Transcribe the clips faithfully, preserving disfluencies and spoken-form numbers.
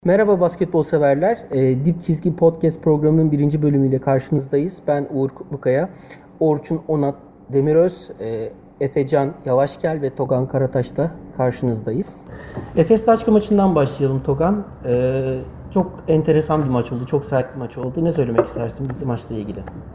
Merhaba basketbol severler. E, Dip Çizgi Podcast programının birinci bölümüyle karşınızdayız. Ben Uğur Kutlukaya, Orçun Onat Demiröz, e, Efecan Yavaşgel ve Togan Karataş'ta karşınızdayız. Efes Daçka maçından başlayalım Togan. E, çok enteresan bir maç oldu, çok sert bir maç oldu. Ne söylemek istersin bizde maçla ilgili?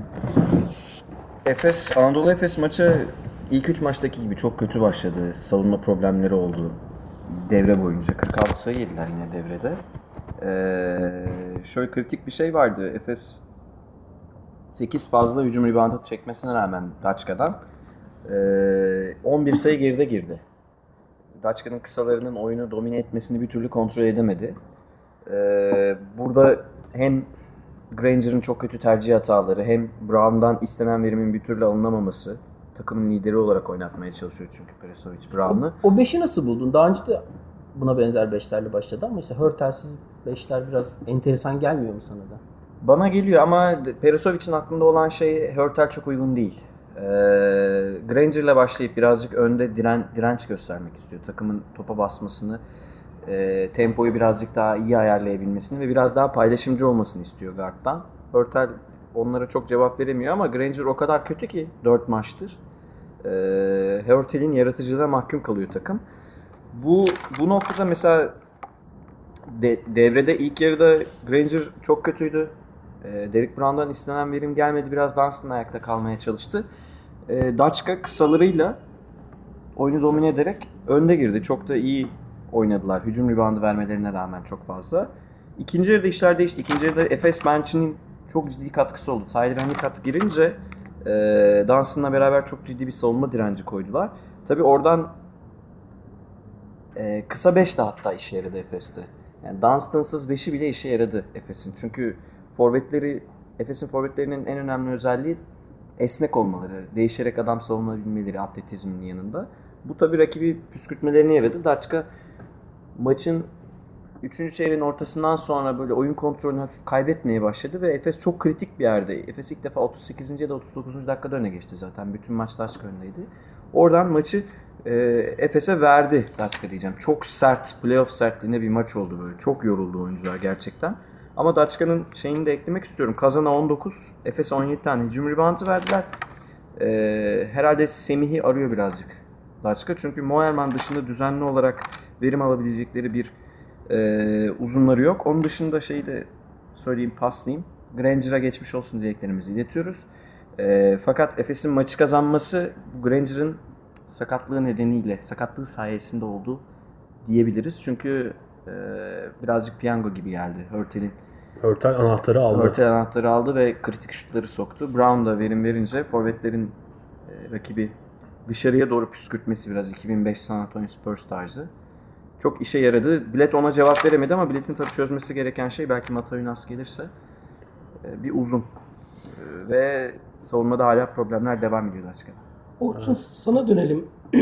Efes, Anadolu Efes maçı ilk üç maçtaki gibi çok kötü başladı. Savunma problemleri oldu. Devre boyunca kırk altı sayı yediler yine devrede. Ee, şöyle kritik bir şey vardı. Efes sekiz fazla hücum reboundu çekmesine rağmen Daçka'dan ee, on bir sayı geride girdi. Daçka'nın kısalarının oyunu domine etmesini bir türlü kontrol edemedi. Ee, burada hem Granger'ın çok kötü tercih hataları hem Brown'dan istenen verimin bir türlü alınamaması, takımın lideri olarak oynatmaya çalışıyor çünkü Peresovic Brown'u. O, o beşi nasıl buldun? Daha önce de buna benzer beşlerle başladı ama işte Hurtel'siz beşler biraz enteresan gelmiyor mu sana da? Bana geliyor ama Peresovic'in aklında olan şey Hurtel çok uygun değil. Ee, Granger'la başlayıp birazcık önde diren, direnç göstermek istiyor. Takımın topa basmasını, e, tempoyu birazcık daha iyi ayarlayabilmesini ve biraz daha paylaşımcı olmasını istiyor guard'dan. Hurtel onlara çok cevap veremiyor ama Granger o kadar kötü ki dört maçtır. Ee, Hurtel'in yaratıcılığına mahkum kalıyor takım. Bu bu noktada mesela de, devrede ilk yarıda Granger çok kötüydü. Ee, Derrick Brown'dan istenen verim gelmedi. Biraz Dunstan ayakta kalmaya çalıştı. Ee, Daçka kısalarıyla oyunu domine ederek önde girdi. Çok da iyi oynadılar. Hücum reboundu vermelerine rağmen çok fazla. İkinci yarıda işler değişti. İkinci yarıda Efes bench'inin çok ciddi katkısı oldu. Tyler Honeycutt girince e, Dunstan'la beraber çok ciddi bir savunma direnci koydular. Tabii oradan e, kısa beş de hatta işe yaradı Efes'te. Yani Dunstan'sız beşi bile işe yaradı Efes'in. Çünkü forvetleri, Efes'in forvetlerinin en önemli özelliği esnek olmaları, değişerek adam savunabilmeleri atletizmin yanında. Bu tabii rakibi püskürtmelerine yaradı. Daçka maçın üçüncü çeyreğin ortasından sonra böyle oyun kontrolünü hafif kaybetmeye başladı ve Efes çok kritik bir yerde. Efes ilk defa otuz sekizinci ya da otuz dokuzuncu dakikada öne geçti zaten. Bütün maç Daçka önündeydi. Oradan maçı e, Efes'e verdi Daçka diyeceğim. Çok sert, playoff sertliğinde bir maç oldu böyle. Çok yoruldu oyuncular gerçekten. Ama Daçka'nın şeyini de eklemek istiyorum. Kazan'a on dokuz, Efes'e on yedi tane hücum reboundu verdiler. E, herhalde Semih'i arıyor birazcık Daçka. Çünkü Moerman dışında düzenli olarak verim alabilecekleri bir e, uzunları yok. Onun dışında şeyi de söyleyeyim, paslayayım. Granger'a geçmiş olsun dileklerimizi iletiyoruz. E, fakat Efes'in maçı kazanması bu Granger'ın sakatlığı nedeniyle, sakatlığı sayesinde oldu diyebiliriz. Çünkü e, birazcık piyango gibi geldi. Hurtel'in Hurtel anahtarı aldı. Hurtel anahtarı aldı ve kritik şutları soktu. Brown da verim verince forvetlerin e, rakibi dışarıya doğru püskürtmesi biraz iki bin beş San Antonio Spurs tarzı. Çok işe yaradı. Bilet ona cevap veremedi ama Bilet'in tabii çözmesi gereken şey belki Matayunas gelirse e, bir uzun. E, ve savunmada hala problemler devam ediyor açıkçası. Orçun sana dönelim.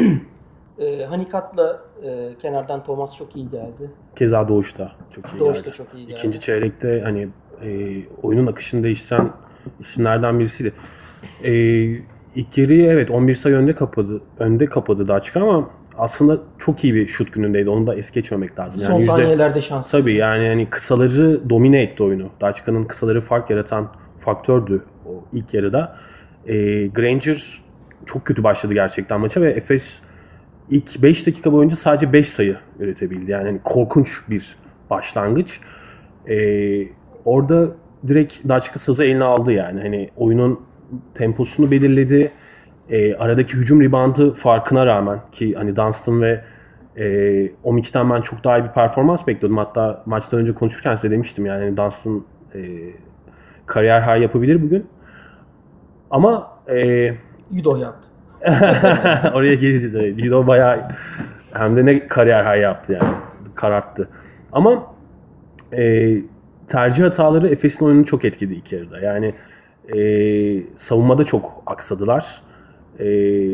e, Hanikat'la e, kenardan Thomas çok iyi geldi. Keza Doğuş'ta çok iyi Doğuş'ta geldi. çok iyi geldi. İkinci çeyrekte hani e, oyunun akışını değiştiren isimlerden birisiydi. E, ilk yarıyı evet on bir sayı önde kapadı. Önde kapadı Daçka ama aslında çok iyi bir şut günündeydi. Onu da es geçmemek lazım. Yani Son yüzde, saniyelerde şans. Tabii yani hani kısaları domine etti oyunu. Daçka'nın kısaları fark yaratan faktördü o ilk yarıda. E, Granger çok kötü başladı gerçekten maça ve Efes ilk beş dakika boyunca sadece beş sayı üretebildi. Yani hani korkunç bir başlangıç. Ee, orada direkt Daçka sazı eline aldı yani. Hani oyunun temposunu belirledi. Ee, aradaki hücum reboundu farkına rağmen ki hani Dunstan ve e, Omic'ten ben çok daha iyi bir performans bekliyordum. Hatta maçtan önce konuşurken size demiştim yani hani Dunstan e, kariyer high yapabilir bugün. Ama e, Yudo yaptı. Oraya geleceğiz. Evet. Yudo bayağı hem de ne kariyer high yaptı yani. Kararttı. Ama e, tercih hataları Efes'in oyununu çok etkiledi ilk yarıda. Yani e, savunmada çok aksadılar. E,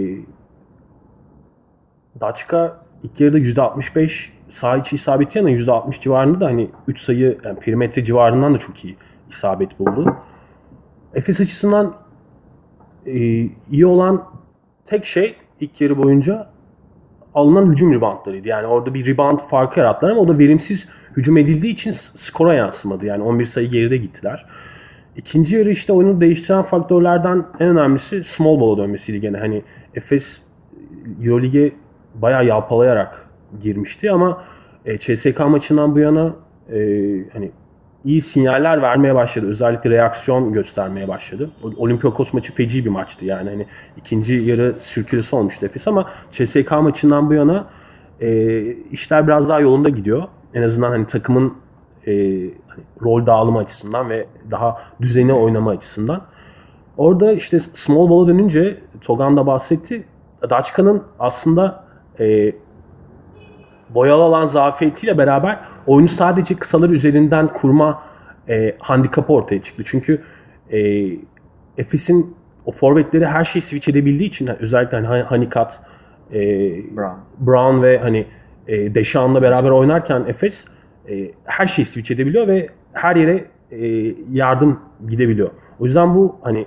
Daçka ilk yarıda yüzde altmış beş saha içi isabeti yana yüzde altmış civarında da hani üç sayı yani perimetre civarından da çok iyi isabet buldu. Efes açısından e, iyi olan tek şey ilk yarı boyunca alınan hücum reboundlarıydı. Yani orada bir rebound farkı yarattılar ama o da verimsiz hücum edildiği için skora yansımadı. Yani on bir sayı geride gittiler. İkinci yarı işte oyunu değiştiren faktörlerden en önemlisi small ball'a dönmesiydi gene. Hani Efes Euroleague'e bayağı yalpalayarak girmişti ama e, C S K maçından bu yana e, hani iyi sinyaller vermeye başladı. Özellikle reaksiyon göstermeye başladı. Olympiakos maçı feci bir maçtı. Yani hani ikinci yarı sürkülesi olmuştu Efes ama C S K maçından bu yana e, işler biraz daha yolunda gidiyor. En azından hani takımın e, hani rol dağılımı açısından ve daha düzenli oynama açısından. Orada işte small ball'a dönünce Togan da bahsetti. Daçka'nın aslında e, boyalı alan zafiyetiyle beraber oyunu sadece kısalar üzerinden kurma e, handikapı ortaya çıktı. Çünkü e, Efes'in o forvetleri her şeyi switch edebildiği için özellikle hani Honeycutt, e, Brown. Brown ve hani e, Deşan'la beraber oynarken Efes e, her şeyi switch edebiliyor ve her yere e, yardım gidebiliyor. O yüzden bu hani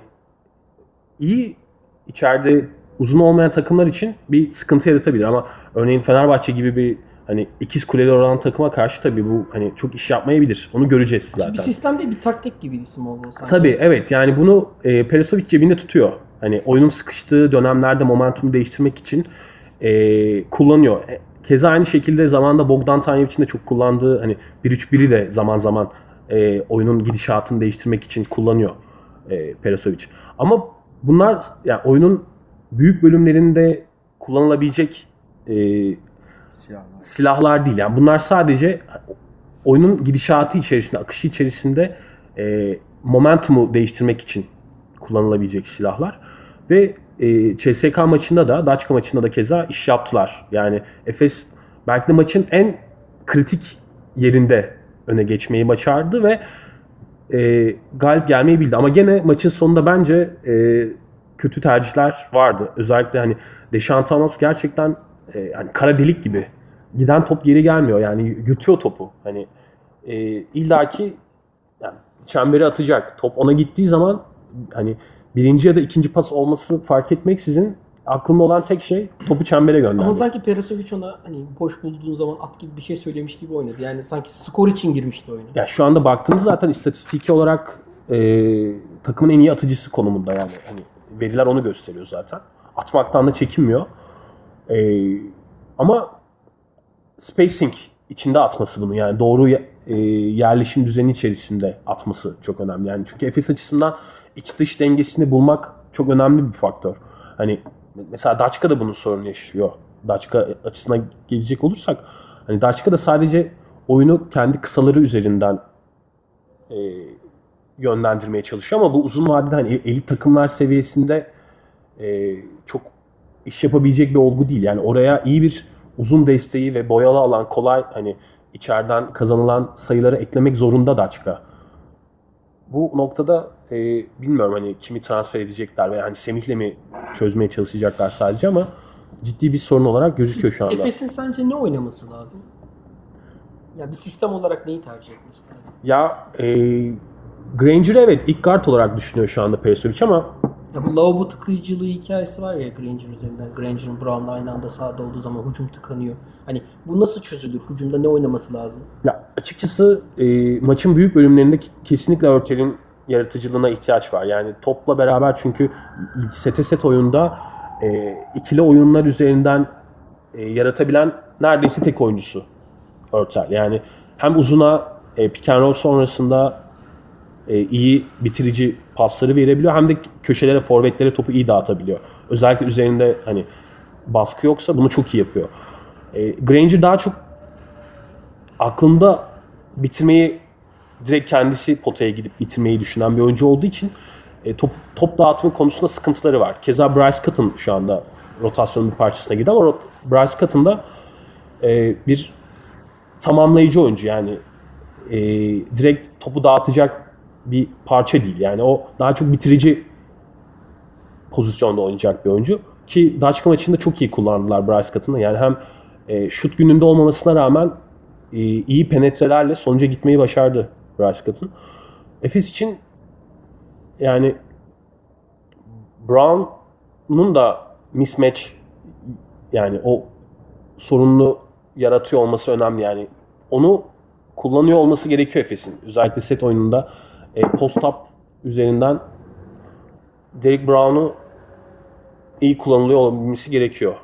iyi içeride uzun olmayan takımlar için bir sıkıntı yaratabilir ama örneğin Fenerbahçe gibi bir hani ikiz kuleli olan takıma karşı tabii bu hani çok iş yapmayabilir. Onu göreceğiz zaten. Bir sistem değil, bir taktik gibi small ball sanki. Tabii evet, yani bunu e, Perisovic cebinde tutuyor. Hani oyunun sıkıştığı dönemlerde momentumu değiştirmek için e, kullanıyor. E, keza aynı şekilde zamanında Bogdan Tanjevic'in de çok kullandığı hani bir üç biri de zaman zaman e, oyunun gidişatını değiştirmek için kullanıyor e, Perisovic. Ama bunlar yani oyunun büyük bölümlerinde kullanılabilecek e, Silahlar. silahlar değil. Yani bunlar sadece oyunun gidişatı içerisinde, akışı içerisinde e, momentumu değiştirmek için kullanılabilecek silahlar. Ve e, C S K maçında da, Daçka maçında da keza iş yaptılar. Yani Efes belki de maçın en kritik yerinde öne geçmeyi başardı ve e, galip gelmeyi bildi. Ama gene maçın sonunda bence e, kötü tercihler vardı. Özellikle hani Deşan Thomas gerçekten e, hani kara delik gibi giden top geri gelmiyor. Yani yutuyor topu. Hani e, illaki yani çembere atacak. Top ona gittiği zaman hani birinci ya da ikinci pas olması fark etmeksizin aklımda olan tek şey topu çembere göndermek. Ama sanki Perisovic ona hani boş bulduğun zaman at gibi bir şey söylemiş gibi oynadı. Yani sanki skor için girmişti oyuna. Ya şu anda baktığımız zaten istatistiki olarak e, takımın en iyi atıcısı konumunda yani. Hani veriler onu gösteriyor zaten. Atmaktan da çekinmiyor. E, ama spacing içinde atması bunu, yani doğru e, yerleşim düzeni içerisinde atması çok önemli. Yani çünkü Efes açısından iç dış dengesini bulmak çok önemli bir faktör. Hani mesela Daçka da bunun sorunu yaşıyor. Daçka açısından gelecek olursak hani Daçka da sadece oyunu kendi kısaları üzerinden e, yönlendirmeye çalışıyor ama bu uzun vadede hani elit takımlar seviyesinde e, çok iş yapabilecek bir olgu değil. Yani oraya iyi bir uzun desteği ve boyalı alan, kolay hani içeriden kazanılan sayıları eklemek zorunda Daçka. Bu noktada e, bilmiyorum hani kimi transfer edecekler veya hani Semih'le mi çözmeye çalışacaklar sadece ama ciddi bir sorun olarak gözüküyor şu anda. Efes'in sence ne oynaması lazım? Ya bir sistem olarak neyi tercih etmesi lazım? Ya e, Granger evet ilk guard olarak düşünüyor şu anda Perisovic ama ya bu lavabo tıkayıcılığı hikayesi var ya Granger üzerinden. Granger'ın Brown'la aynı anda sahada olduğu zaman hücum tıkanıyor. Hani bu nasıl çözülür? Hücumda ne oynaması lazım? Ya açıkçası e, maçın büyük bölümlerinde kesinlikle Örtel'in yaratıcılığına ihtiyaç var. Yani topla beraber çünkü sete set oyunda e, ikili oyunlar üzerinden e, yaratabilen neredeyse tek oyuncusu Örtel. Yani hem uzuna e, pick and roll sonrasında e, iyi bitirici pasları verebiliyor hem de köşelere, forvetlere topu iyi dağıtabiliyor. Özellikle üzerinde hani baskı yoksa bunu çok iyi yapıyor. E, Granger daha çok aklında bitirmeyi, direkt kendisi potaya gidip bitirmeyi düşünen bir oyuncu olduğu için e, top, top dağıtımı konusunda sıkıntıları var. Keza Bryce Cotton şu anda rotasyonun bir parçasına gidiyor ama Bryce Cotton da e, bir tamamlayıcı oyuncu. Yani e, direkt topu dağıtacak bir parça değil. Yani o daha çok bitirici pozisyonda oynayacak bir oyuncu. Ki Daçka maçında çok iyi kullandılar Bryce Cotton'ı. Yani hem e, şut gününde olmamasına rağmen e, iyi penetrelerle sonuca gitmeyi başardı Bryce Cotton. Efes için yani Brown'un da mismatch, yani o sorununu yaratıyor olması önemli. Yani onu kullanıyor olması gerekiyor Efes'in. Özellikle set oyununda e, post-up üzerinden Derrick Brown'u iyi kullanılıyor olabilmesi gerekiyor.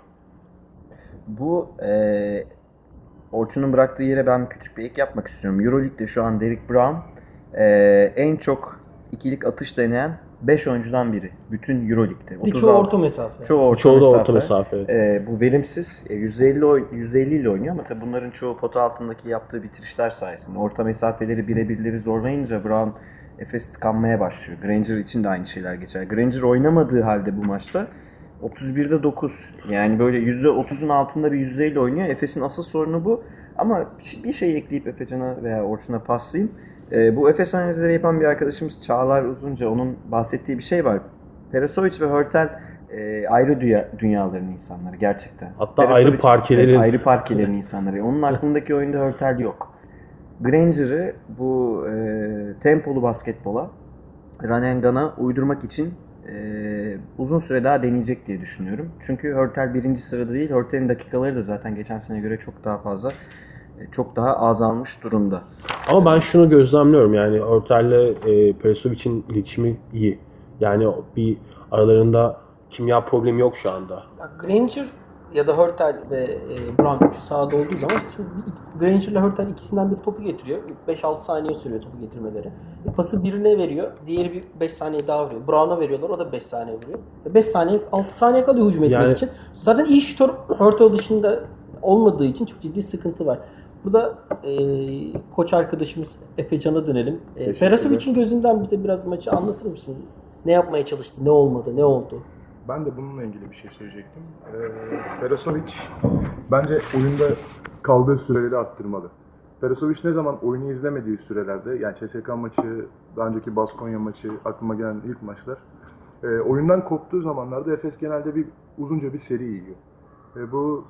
Bu e, Orçun'un bıraktığı yere ben küçük bir ek yapmak istiyorum. Euroleague'de şu an Derrick Brown e, en çok ikilik atış deneyen beş oyuncudan biri. Bütün Euroleague'de. Bir çoğu orta mesafe. Çoğu orta çoğu mesafe. da orta mesafe. Evet. E, bu verimsiz. E, yüzde elli oy, yüzde elli ile oynuyor ama tabii bunların çoğu pota altındaki yaptığı bitirişler sayesinde. Orta mesafeleri birebirleri zorlayınca Brown Efes tıkanmaya başlıyor. Granger için de aynı şeyler geçer. Granger oynamadığı halde bu maçta otuz birde dokuz. Yani böyle yüzde otuzun altında bir yüzdeyle oynuyor. Efes'in asıl sorunu bu. Ama bir şey ekleyip Efecan'a veya Orçun'a paslayayım. Ee, bu Efes analizleri yapan bir arkadaşımız Çağlar Uzunca, onun bahsettiği bir şey var. Perasovic ve Hurtel e, ayrı dünya, dünyaların insanları gerçekten. Hatta Perasovic, ayrı parkelerin. Evet, ayrı parkelerin insanları. Onun aklındaki oyunda Hurtel yok. Granger'ı bu e, tempolu basketbola, run and gun'a uydurmak için Ee, uzun süre daha deneyecek diye düşünüyorum. Çünkü Hurtel birinci sırada değil. Hurtel'in dakikaları da zaten geçen sene göre çok daha fazla, çok daha azalmış durumda. Ama ben şunu gözlemliyorum, yani Hurtel'le e, Perasovic'in iletişimi iyi. Yani bir aralarında kimya problemi yok şu anda. Granger ya da Hurtel ve e, Brown üçü sahada olduğu zaman şimdi Granger ile Hurtel ikisinden bir topu getiriyor. beş altı saniye sürüyor topu getirmeleri. E, pası birine veriyor. Diğeri bir beş saniye daha vuruyor. Brown'a veriyorlar. O da beş saniye vuruyor. E, beş saniye altı saniye kalıyor hücum etmek yani, için. Zaten iyi şutör Hurtel dışında olmadığı için çok ciddi sıkıntı var. Burada e, koç arkadaşımız Efecan'a dönelim. E, Perasovic'in gözünden bize biraz maçı anlatır mısın? Ne yapmaya çalıştı? Ne olmadı? Ne oldu? Ben de bununla ilgili bir şey söyleyecektim. Ee, Perasovic bence oyunda kaldığı süreleri arttırmalı. Perasovic ne zaman oyunu izlemediği sürelerde, yani C S K maçı, daha önceki Baskonya maçı, aklıma gelen ilk maçlar, e, oyundan koptuğu zamanlarda Efes genelde bir uzunca bir seri yiyor. E, bu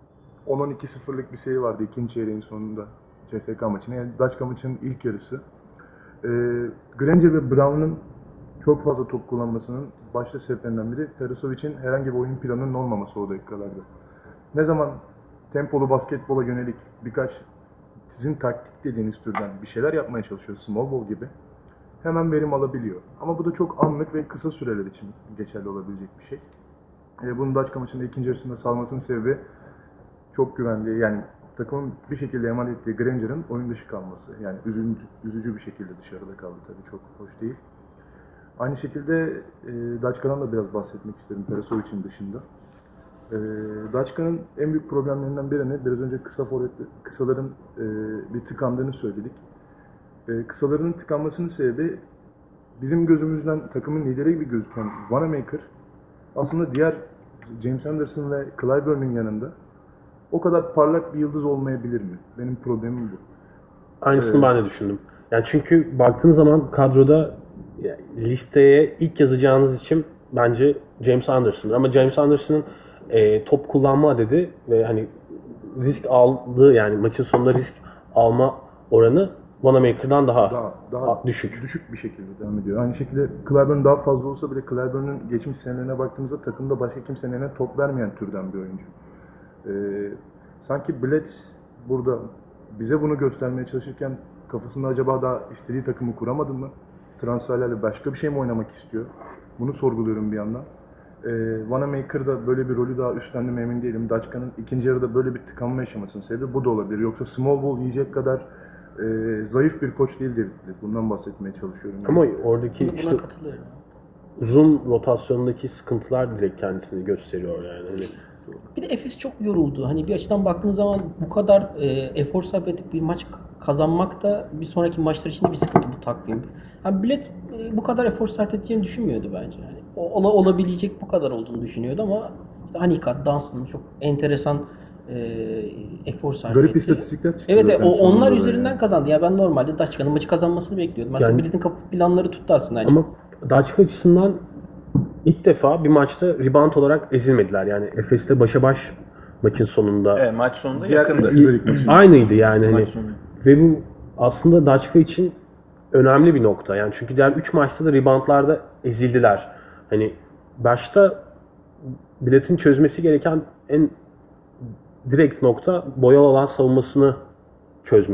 on on iki sıfırlık bir seri vardı ikinci çeyreğin sonunda C S K maçına, yani Daçka maçının ilk yarısı. E, Granger ve Brown'un çok fazla top kullanmasının başta sebeplerinden biri Perasovic'in herhangi bir oyun planının olmaması o dakikalarda. Ne zaman tempolu basketbola yönelik birkaç sizin taktik dediğiniz türden bir şeyler yapmaya çalışıyor, small ball gibi, hemen verim alabiliyor. Ama bu da çok anlık ve kısa süreler için geçerli olabilecek bir şey. E, bunun Daçka maçında ikinci yarısında salmasının sebebi çok güvenli, yani takımın bir şekilde emanet ettiği Granger'ın oyun dışı kalması. Yani üzücü, üzücü bir şekilde dışarıda kaldı tabii, çok hoş değil. Aynı şekilde e, Daçka'dan da biraz bahsetmek isterim Perasovic'in dışında. E, Daçka'nın en büyük problemlerinden birini, biraz önce kısa forvetli, kısaların e, bir tıkandığını söyledik. E, kısaların tıkanmasının sebebi bizim gözümüzden takımın lideri gibi gözüken Vanamaker aslında diğer James Anderson ve Clyburn'un yanında o kadar parlak bir yıldız olmayabilir mi? Benim problemim bu. Aynısını ee, ben de düşündüm. Yani çünkü baktığın zaman kadroda listeye ilk yazacağınız için bence James Anderson'dır. Ama James Anderson'ın e, top kullanma adedi ve hani risk aldığı, yani maçın sonunda risk alma oranı Vanamaker'dan daha, daha, daha düşük. Düşük bir şekilde devam ediyor. Aynı şekilde Clyburn daha fazla olsa bile Clyburn'un geçmiş senelerine baktığımızda takımda başka kimsenin eline top vermeyen türden bir oyuncu. Ee, sanki Blitz burada bize bunu göstermeye çalışırken kafasında acaba daha istediği takımı kuramadı mı? Transferlerle başka bir şey mi oynamak istiyor? Bunu sorguluyorum bir yandan. Ee, Vanamaker da böyle bir rolü daha üstlendi mi emin değilim. Daçka'nın ikinci yarıda böyle bir tıkanma yaşamasının sebebi bu da olabilir. Yoksa small ball yiyecek kadar e, zayıf bir koç değildir. Bundan bahsetmeye çalışıyorum. Ama oradaki Buna işte katılıyorum. uzun rotasyondaki sıkıntılar direkt kendisini gösteriyor yani. Hani bir de Efes çok yoruldu. Hani bir açıdan baktığınız zaman bu kadar e, efor sarf edip bir maç kazanmak da bir sonraki maçlar için de bir sıkıntı bu takvim. Yani Bilet e, bu kadar efor sarf edeceğini düşünmüyordu bence. Yani o, ola, olabilecek bu kadar olduğunu düşünüyordu ama işte Anikat, Dunstan'ın çok enteresan e, efor sarf Garip etti. istatistikler çıktı. Evet, o, onlar üzerinden yani. kazandı. Ya ben normalde Daçka'nın maçı kazanmasını bekliyordum. Aslında Yani, Bilet'in kapı planları tuttu aslında. Hani. Ama Daçka açısından ilk defa bir maçta rebound olarak ezilmediler. Yani Efes'te başa baş maçın sonunda. Evet, maç sonunda Diğer yakındı. Aynıydı yani. Hani. Sonu. Ve bu aslında Daçka için önemli bir nokta. Yani çünkü diğer üç maçta da reboundlarda ezildiler. Hani başta Bilet'in çözmesi gereken en direkt nokta boyalı alan savunmasını çözmek.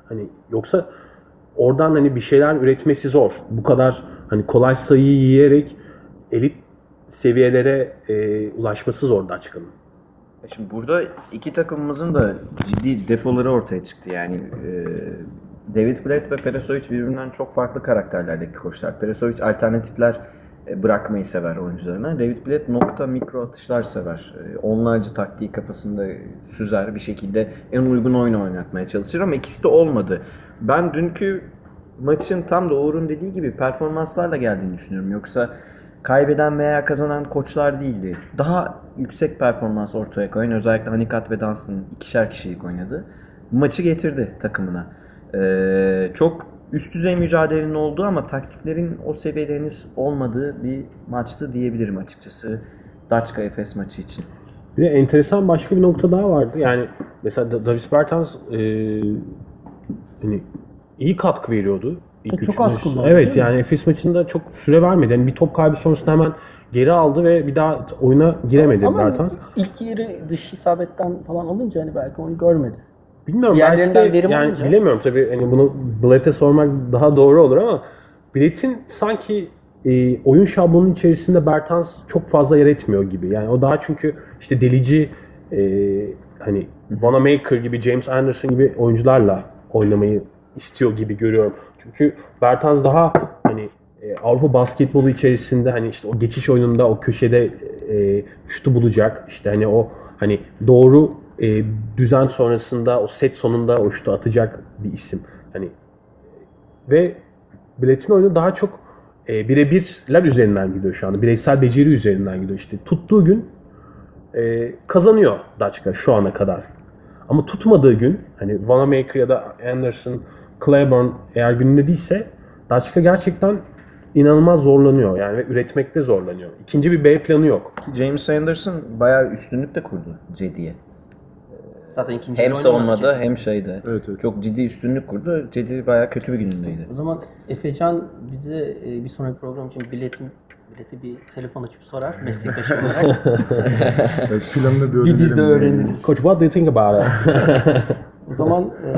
Hani yoksa oradan hani bir şeyler üretmesi zor. Bu kadar hani kolay sayıyı yiyerek elit seviyelere e, ulaşması zor Daçka'nın. Şimdi burada iki takımımızın da ciddi defoları ortaya çıktı. Yani e, David Blatt ve Perasovic birbirinden çok farklı karakterlerdeki koçlar. Perasovic alternatifler e, bırakmayı sever oyuncularına. David Blatt nokta mikro atışlar sever. E, onlarca taktiği kafasında süzer, bir şekilde en uygun oyunu oynatmaya çalışır ama ikisi de olmadı. Ben dünkü maçın tam da Uğur'un dediği gibi performanslarla geldiğini düşünüyorum. Yoksa kaybeden veya kazanan koçlar değildi. Daha yüksek performans ortaya koyan, özellikle Hanikat ve Dunstan ikişer kişilik oynadı. Maçı getirdi takımına. Ee, çok üst düzey mücadelenin olduğu ama taktiklerin o seviyede henüz olmadığı bir maçtı diyebilirim açıkçası Daçka Efes maçı için. Bir de enteresan başka bir nokta daha vardı. Yani mesela Davis Bertans e, hani iyi katkı veriyordu. İlk çok üç az maç. kullandı. Evet yani Efes maçında çok süre vermedi. Yani bir top kaybı sonrasında hemen geri aldı ve bir daha oyuna giremedi Ama Bertans. ilk yeri dış isabetten falan alınca hani belki onu görmedi. Bilmiyorum belki Diğerlerinden de verim yani alınca. bilemiyorum tabii hani bunu Blatt'e sormak daha doğru olur ama Blatt'in sanki e, oyun şablonunun içerisinde Bertans çok fazla yer etmiyor gibi. Yani o daha çünkü işte delici e, hani Wanamaker gibi, James Anderson gibi oyuncularla oynamayı istiyor gibi görüyorum. Çünkü Bertans daha hani e, Avrupa basketbolu içerisinde hani işte o geçiş oyununda o köşede e, şutu bulacak. İşte hani o hani doğru e, düzen sonrasında o set sonunda o şutu atacak bir isim. Hani ve Blatt'in oyunu daha çok e, birebirler üzerinden gidiyor şu anda. Bireysel beceri üzerinden gidiyor. İşte tuttuğu gün e, kazanıyor Daçka şu ana kadar. Ama tutmadığı gün hani Wanamaker ya da Anderson, Claiborne eğer gününde değilse Daçka gerçekten inanılmaz zorlanıyor. Yani ve üretmekte zorlanıyor. İkinci bir B planı yok. James Anderson bayağı üstünlük de kurdu Cedi'ye. Zaten ikinci Hem savunmada hem şeyde. Evet, evet. Çok ciddi üstünlük kurdu. Cedi bayağı kötü bir günündeydi. O zaman Efecan bize e, bir sonraki program için biletin bileti bir telefon açıp sorar meslektaşı olarak. Evet, planını bir Bir biz de öğrenelim. öğreniriz. Coach, what do you think about it? O zaman e,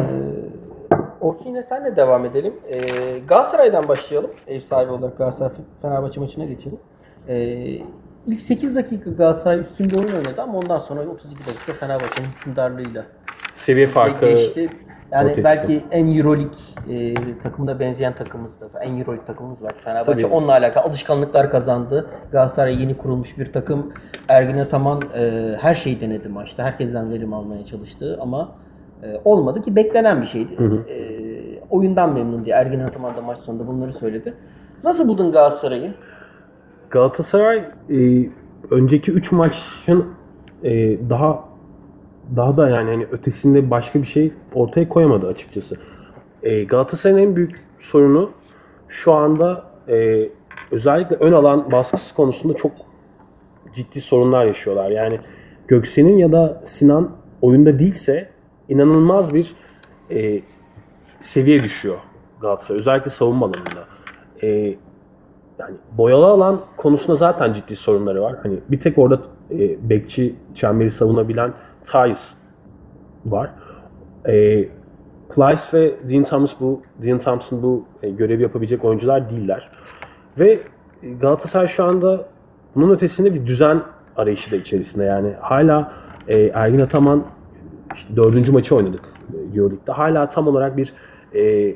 Orçun yine senle devam edelim. E, Galatasaray'dan başlayalım. Ev sahibi olarak Galatasaray Fenerbahçe maçına geçelim. E, ilk sekiz dakika Galatasaray üstün bir oyun oynadı ama ondan sonra otuz iki dakika Fenerbahçe'nin hükümdarlığıyla Seviye farkı geçti. Yani ortaya belki çıktı. en Euroleague e, takımına benzeyen takımımız da. En Euroleague takımımız var. Fenerbahçe Tabii. onunla alakalı alışkanlıklar kazandı. Galatasaray yeni kurulmuş bir takım. Ergin Ataman e, her şeyi denedi maçta. Herkesten verim almaya çalıştı ama e, olmadı ki beklenen bir şeydi. Hı hı. E, oyundan memnun diye Ergin Ataman da maç sonunda bunları söyledi. Nasıl buldun Galatasaray'ı? Galatasaray e, önceki üç maçın e, daha daha da yani hani ötesinde başka bir şey ortaya koyamadı açıkçası. E, Galatasaray'ın en büyük sorunu şu anda e, özellikle ön alan baskısı konusunda çok ciddi sorunlar yaşıyorlar. Yani Göksen'in ya da Sinan oyunda değilse inanılmaz bir e, seviye düşüyor Galatasaray. Özellikle savunma alanında. E, yani boyalı alan konusunda zaten ciddi sorunları var. Hani bir tek orada e, bekçi çemberi savunabilen Thais var. E, Plyce ve Dean Thomas bu Dean Thompson bu e, görevi yapabilecek oyuncular değiller. Ve Galatasaray şu anda bunun ötesinde bir düzen arayışı da içerisinde. Yani hala e, Ergin Ataman işte dördüncü maçı oynadık Euroleague'de. Hala tam olarak bir e,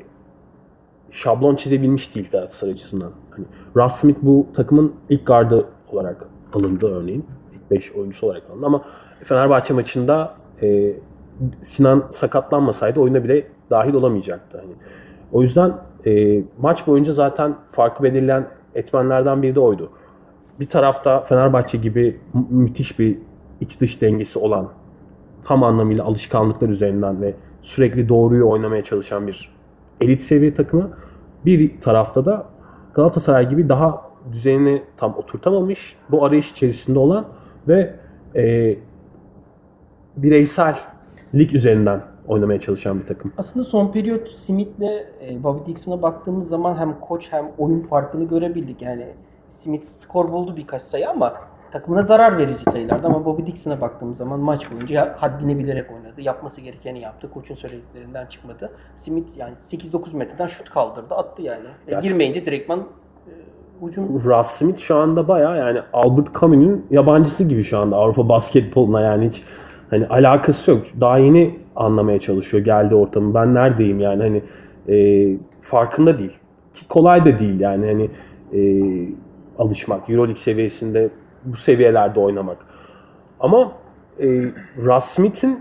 şablon çizebilmiş değil Galatasaray açısından. Hani Russ Smith bu takımın ilk gardı olarak alındı örneğin. İlk beş oyuncusu olarak alındı ama Fenerbahçe maçında e, Sinan sakatlanmasaydı oyuna bile dahil olamayacaktı. Hani o yüzden e, maç boyunca zaten farkı belirleyen etmenlerden biri de oydu. Bir tarafta Fenerbahçe gibi mü- müthiş bir iç dış dengesi olan, tam anlamıyla alışkanlıklar üzerinden ve sürekli doğruyu oynamaya çalışan bir elit seviye takımı. Bir tarafta da Galatasaray gibi daha düzenini tam oturtamamış, bu arayış içerisinde olan ve e, bireysel lig üzerinden oynamaya çalışan bir takım. Aslında son periyot Smith'le e, Bobby Dixon'a baktığımız zaman hem koç hem oyun farkını görebildik. Yani Smith skor buldu birkaç sayı ama takımına zarar verici sayılardı ama Bobby Dixon'a baktığımız zaman maç boyunca haddini bilerek oynadı. Yapması gerekeni yaptı. Koçun söylediklerinden çıkmadı. Smith yani sekiz dokuz metreden şut kaldırdı. Attı yani. Ya, girmeyince direktman e, ucun... Russ Smith şu anda bayağı yani Albert Camus'un yabancısı gibi şu anda Avrupa basketboluna, yani hiç hani alakası yok. Daha yeni anlamaya çalışıyor geldiği ortamı. Ben neredeyim yani, hani e, farkında değil. Ki kolay da değil yani hani e, alışmak, Euroleague seviyesinde bu seviyelerde oynamak. Ama e, Russ Smith'in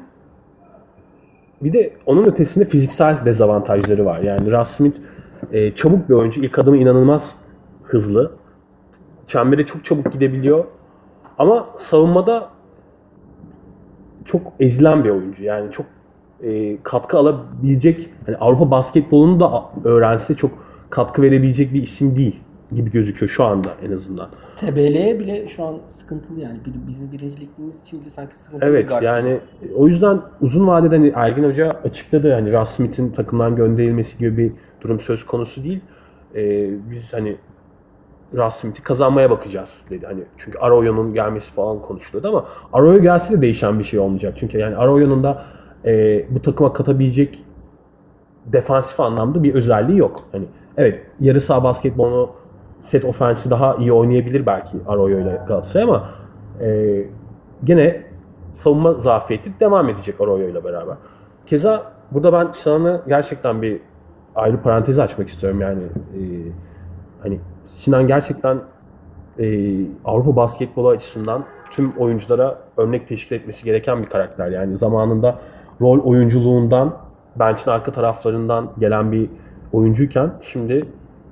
bir de onun ötesinde fiziksel dezavantajları var. Yani Russ Smith e, çabuk bir oyuncu. İlk adımı inanılmaz hızlı. Çembere çok çabuk gidebiliyor. Ama savunmada çok ezilen bir oyuncu. Yani çok e, katkı alabilecek, hani Avrupa basketbolunu da öğrense çok katkı verebilecek bir isim değil gibi gözüküyor şu anda en azından. T B L'ye bile şu an sıkıntılı yani. Bizim birincilikliğimiz için bile sanki sıkıntılı. Evet yani o yüzden uzun vadede hani Ergin Hoca açıkladı, hani Russ Smith'in takımdan gönderilmesi gibi bir durum söz konusu değil. Ee, biz hani Russ Smith'i kazanmaya bakacağız dedi. Hani çünkü Arroyo'nun gelmesi falan konuşuluyordu ama Arroyo gelse de değişen bir şey olmayacak. Çünkü yani Arroyo'nun da e, bu takıma katabilecek defansif anlamda bir özelliği yok. Hani evet, yarı saha basketbolunu, set ofensi daha iyi oynayabilir belki Arroyo ile Galatasaray ama e, gene savunma zafiyeti devam edecek Arroyo ile beraber. Keza burada ben Sinan'a gerçekten bir ayrı parantez açmak istiyorum yani e, hani Sinan gerçekten e, Avrupa basketbolu açısından tüm oyunculara örnek teşkil etmesi gereken bir karakter. Yani zamanında rol oyunculuğundan, bench'in arka taraflarından gelen bir oyuncuyken şimdi